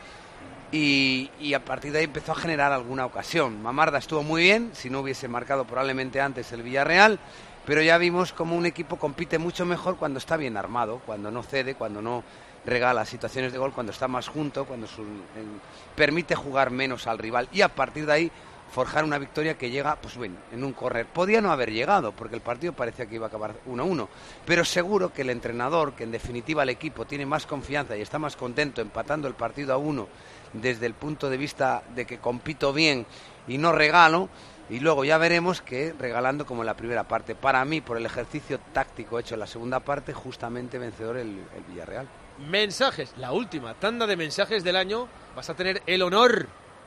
[SPEAKER 5] y a partir de ahí empezó a generar alguna ocasión. Mamarda estuvo muy bien, si no hubiese marcado probablemente antes el Villarreal, pero ya vimos cómo un equipo compite mucho mejor cuando está bien armado, cuando no cede, cuando no regala situaciones de gol, cuando está más junto, cuando permite jugar menos al rival, y a partir de ahí forjar una victoria que llega, pues bueno, en un córner. Podía no haber llegado, porque el partido parecía que iba a acabar 1-1, pero seguro que el entrenador, que en definitiva el equipo tiene más confianza y está más contento empatando el partido a 1 desde el punto de vista de que compito bien y no regalo, y luego ya veremos que regalando como en la primera parte. Para mí, por el ejercicio táctico hecho en la segunda parte, justamente vencedor el Villarreal.
[SPEAKER 2] Mensajes, la última tanda de mensajes del año, vas a tener el honor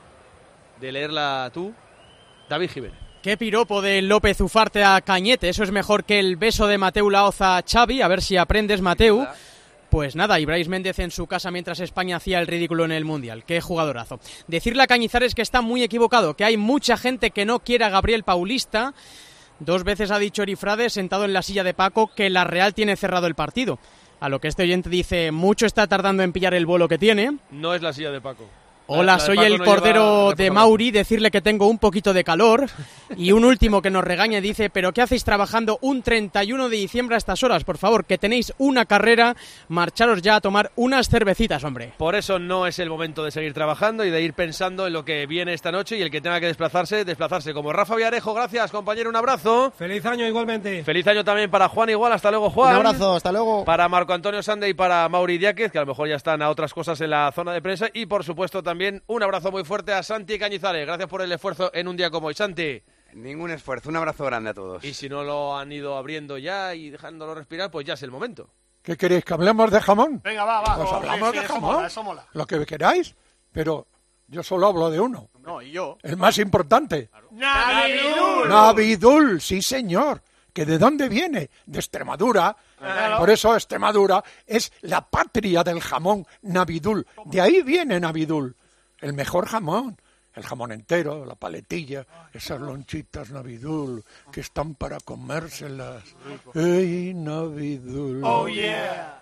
[SPEAKER 2] de leerla tú, David Jiménez.
[SPEAKER 20] Qué piropo de López Ufarte a Cañete, eso es mejor que el beso de Mateu Laoz a Xavi, a ver si aprendes, Mateu. Pues nada, y Brais Méndez en su casa mientras España hacía el ridículo en el Mundial. Qué jugadorazo. Decirle a Cañizares que está muy equivocado, que hay mucha gente que no quiere a Gabriel Paulista. 2 veces ha dicho Erifrade, sentado en la silla de Paco, que la Real tiene cerrado el partido. A lo que este oyente dice, mucho está tardando en pillar el vuelo que tiene.
[SPEAKER 2] No es la silla de Paco.
[SPEAKER 20] Hola, soy el cordero de Mauri, decirle que tengo un poquito de calor. Y un último que nos regaña dice, ¿pero qué hacéis trabajando un 31 de diciembre a estas horas? Por favor, que tenéis una carrera, marcharos ya a tomar unas cervecitas, hombre.
[SPEAKER 2] Por eso no es el momento de seguir trabajando y de ir pensando en lo que viene esta noche, y el que tenga que desplazarse como Rafa Villarejo. Gracias, compañero, un abrazo.
[SPEAKER 8] Feliz año igualmente.
[SPEAKER 2] Feliz año también para Juan igual, hasta luego, Juan.
[SPEAKER 14] Un abrazo, hasta luego.
[SPEAKER 2] Para Marco Antonio Sande y para Mauri Diáquez, que a lo mejor ya están a otras cosas en la zona de prensa, y por supuesto también un abrazo muy fuerte a Santi Cañizares. Gracias por el esfuerzo en un día como hoy, Santi.
[SPEAKER 5] Ningún esfuerzo, un abrazo grande a todos.
[SPEAKER 2] Y si no lo han ido abriendo ya y dejándolo respirar, pues ya es el momento.
[SPEAKER 13] ¿Qué queréis? ¿Que hablemos de jamón?
[SPEAKER 6] Venga, va.
[SPEAKER 13] Pues hablamos de jamón,
[SPEAKER 6] eso mola.
[SPEAKER 13] Lo que queráis, pero yo solo hablo de uno.
[SPEAKER 6] No, y yo.
[SPEAKER 13] El más importante.
[SPEAKER 6] Claro. ¡Navidul!
[SPEAKER 13] Navidul, sí señor. ¿Que de dónde viene? De Extremadura.
[SPEAKER 6] Claro.
[SPEAKER 13] Por eso Extremadura es la patria del jamón Navidul. De ahí viene Navidul. El mejor jamón. El jamón entero, la paletilla, esas lonchitas Navidul que están para comérselas. ¡Ey, Navidul!
[SPEAKER 2] ¡Oh, yeah!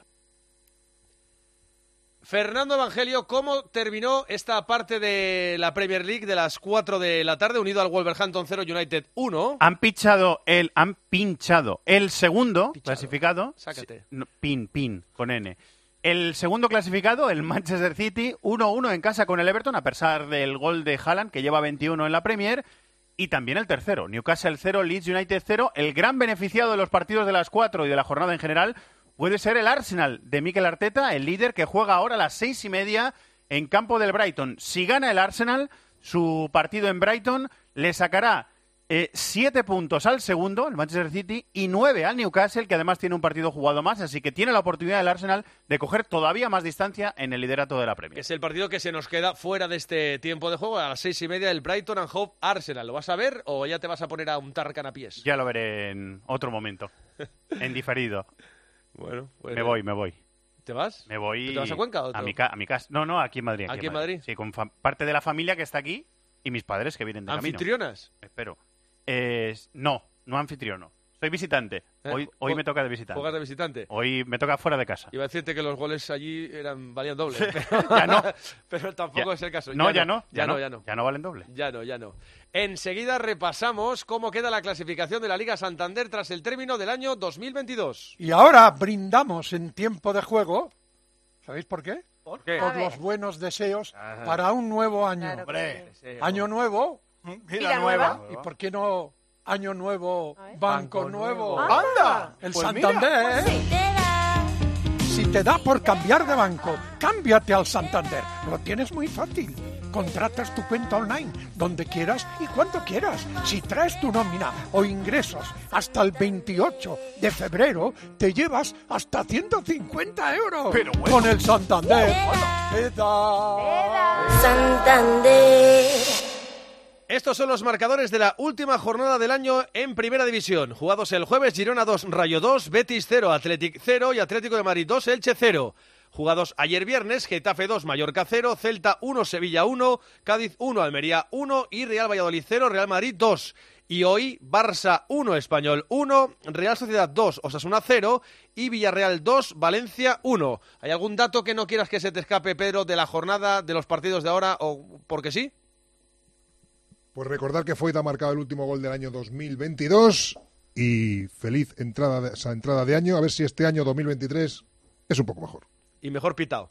[SPEAKER 2] Fernando Evangelio, ¿cómo terminó esta parte de la Premier League de las 4 de la tarde, unido al Wolverhampton 0, United 1?
[SPEAKER 6] Han pinchado el segundo clasificado.
[SPEAKER 2] Sácate.
[SPEAKER 6] No, pin, con N. El segundo clasificado, el Manchester City, 1-1 en casa con el Everton, a pesar del gol de Haaland, que lleva 21 en la Premier. Y también el tercero, Newcastle 0, Leeds United 0. El gran beneficiado de los partidos de las 4 y de la jornada en general puede ser el Arsenal de Mikel Arteta, el líder, que juega ahora a las 6:30 en campo del Brighton. Si gana el Arsenal, su partido en Brighton le sacará 7 puntos al segundo, el Manchester City, y 9 al Newcastle, que además tiene un partido jugado más, así que tiene la oportunidad el Arsenal de coger todavía más distancia en el liderato de la Premier.
[SPEAKER 2] Es el partido que se nos queda fuera de este tiempo de juego, a las 6:30, el Brighton and Hove Arsenal. ¿Lo vas a ver o ya te vas a poner a untar canapés?
[SPEAKER 6] Ya lo veré en otro momento, en diferido.
[SPEAKER 2] Bueno, pues
[SPEAKER 6] me voy.
[SPEAKER 2] ¿Te vas?
[SPEAKER 6] Me voy.
[SPEAKER 2] ¿Te vas a Cuenca o
[SPEAKER 6] a mi casa? No, aquí en Madrid.
[SPEAKER 2] ¿Aquí en Madrid?
[SPEAKER 6] Sí, con parte de la familia que está aquí y mis padres que vienen de camino.
[SPEAKER 2] ¿Anfitrionas?
[SPEAKER 6] Espero. No anfitriono. Soy visitante. Hoy me toca de visitante.
[SPEAKER 2] ¿Juegas de visitante?
[SPEAKER 6] Hoy me toca fuera de casa.
[SPEAKER 2] Iba a decirte que los goles allí valían doble.
[SPEAKER 6] Ya no.
[SPEAKER 2] Pero tampoco es el caso.
[SPEAKER 6] Ya no valen doble.
[SPEAKER 2] Ya no. Enseguida repasamos cómo queda la clasificación de la Liga Santander tras el término del año 2022.
[SPEAKER 13] Y ahora brindamos en tiempo de juego. ¿Sabéis por qué?
[SPEAKER 2] ¿Por qué?
[SPEAKER 13] Por los buenos deseos para un nuevo año.
[SPEAKER 21] Claro,
[SPEAKER 13] hombre, año nuevo, vida nueva. ¿Y por qué no año nuevo, banco nuevo?
[SPEAKER 21] ¡Anda!
[SPEAKER 13] El
[SPEAKER 21] Pues
[SPEAKER 13] Santander. Si te da por cambiar de banco, cámbiate al Santander. Lo tienes muy fácil. Contratas tu cuenta online donde quieras y cuando quieras. Si traes tu nómina o ingresos hasta el 28 de febrero, te llevas hasta 150 euros.
[SPEAKER 6] Pero bueno.
[SPEAKER 13] Con el Santander.
[SPEAKER 21] Santander.
[SPEAKER 2] Estos son los marcadores de la última jornada del año en Primera División. Jugados el jueves, Girona 2, Rayo 2, Betis 0, Athletic 0 y Atlético de Madrid 2, Elche 0. Jugados ayer viernes, Getafe 2, Mallorca 0, Celta 1, Sevilla 1, Cádiz 1, Almería 1 y Real Valladolid 0, Real Madrid 2. Y hoy, Barça 1, Español 1, Real Sociedad 2, Osasuna 0 y Villarreal 2, Valencia 1. ¿Hay algún dato que no quieras que se te escape, Pedro, de la jornada, de los partidos de ahora o porque sí?
[SPEAKER 10] Pues recordar que Foyt ha marcado el último gol del año 2022 y feliz esa entrada de año. A ver si este año 2023 es un poco mejor.
[SPEAKER 2] Y mejor pitado.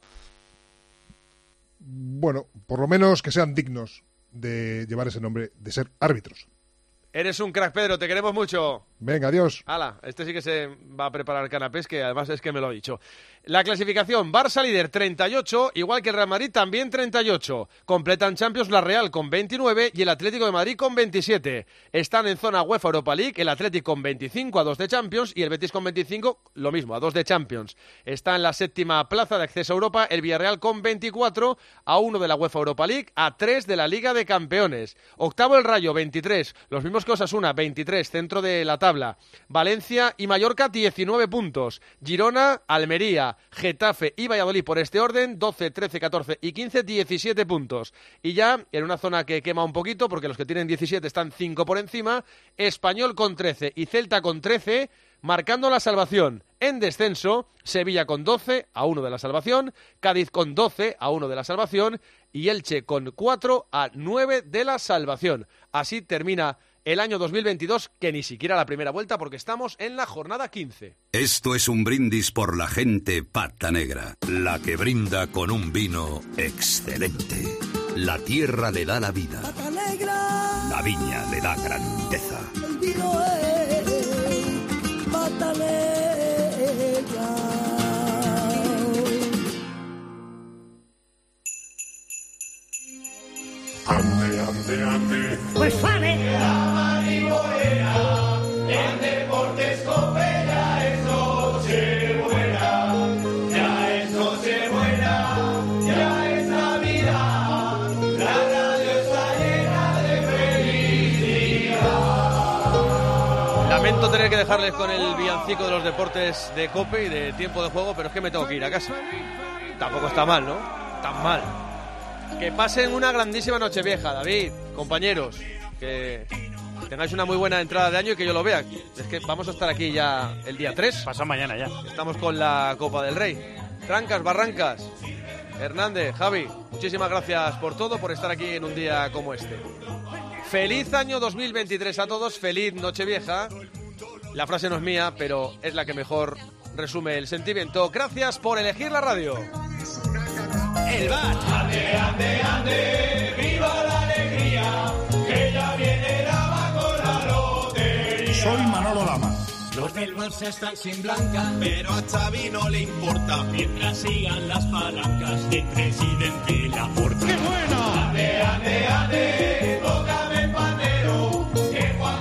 [SPEAKER 10] Bueno, por lo menos que sean dignos de llevar ese nombre, de ser árbitros.
[SPEAKER 2] Eres un crack, Pedro, te queremos mucho.
[SPEAKER 10] Venga, adiós.
[SPEAKER 2] Hala, este sí que se va a preparar canapés, que además es que me lo ha dicho. La clasificación, Barça líder 38, igual que el Real Madrid también 38. Completan Champions la Real con 29 y el Atlético de Madrid con 27. Están en zona UEFA Europa League, el Atlético con 25 a 2 de Champions y el Betis con 25, lo mismo, a 2 de Champions. Está en la séptima plaza de acceso a Europa el Villarreal con 24 a 1 de la UEFA Europa League, a 3 de la Liga de Campeones. Octavo el Rayo, 23, los mismos que Osasuna, 23, centro de la tabla. Valencia y Mallorca, 19 puntos. Girona, Almería, Getafe y Valladolid por este orden, 12, 13, 14 y 15, 17 puntos. Y ya en una zona que quema un poquito, porque los que tienen 17 están 5 por encima, Español con 13 y Celta con 13, marcando la salvación. En descenso, Sevilla con 12 a 1 de la salvación, Cádiz con 12 a 1 de la salvación y Elche con 4 a 9 de la salvación. Así termina el año 2022, que ni siquiera la primera vuelta, porque estamos en la jornada 15.
[SPEAKER 16] Esto es un brindis por la gente pata negra, la que brinda con un vino excelente. La tierra le da la vida, la viña le da grandeza.
[SPEAKER 21] El vino es pata negra. Ande. Pues fane. La marihuana, en deportes Copela es Nochebuena. Ya es Nochebuena, ya es Navidad. La radio está llena de felicidad.
[SPEAKER 2] Lamento tener que dejarles con el villancico de los deportes de Cope y de tiempo de juego, pero es que me tengo que ir a casa. Tampoco está mal, ¿no? Tan mal. Que pasen una grandísima Nochevieja, David, compañeros, que tengáis una muy buena entrada de año y que yo lo vea. Es que vamos a estar aquí ya el día 3.
[SPEAKER 6] Pasa mañana ya.
[SPEAKER 2] Estamos con la Copa del Rey. Trancas, Barrancas, Hernández, Javi, muchísimas gracias por todo, por estar aquí en un día como este. Feliz año 2023 a todos, feliz Nochevieja. La frase no es mía, pero es la que mejor resume el sentimiento. Gracias por elegir la radio.
[SPEAKER 21] El bar. Ande, ande, ande, viva la alegría, que ya viene la vaca lotería.
[SPEAKER 22] Soy Manolo Lama.
[SPEAKER 21] Los del Barça están sin blanca, pero a Xavi no le importa, mientras sigan las palancas del presidente Laporta. ¡Qué bueno! Ande, ande, ande, tócame el pandero, que Juan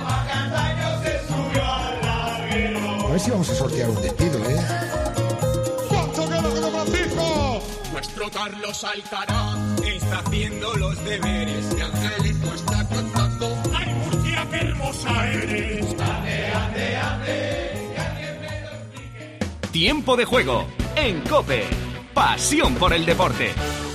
[SPEAKER 9] ver si vamos a sortear un despido, ¿eh?
[SPEAKER 21] ¡Cuánto queda de Francisco! Nuestro Carlos Alcaraz está haciendo los deberes y Angelito está cantando. ¡Ay, Murcia, qué hermosa eres! ¡Ande, ande, ande! ¡Que alguien me lo explique!
[SPEAKER 22] Tiempo de juego en COPE. Pasión por el deporte.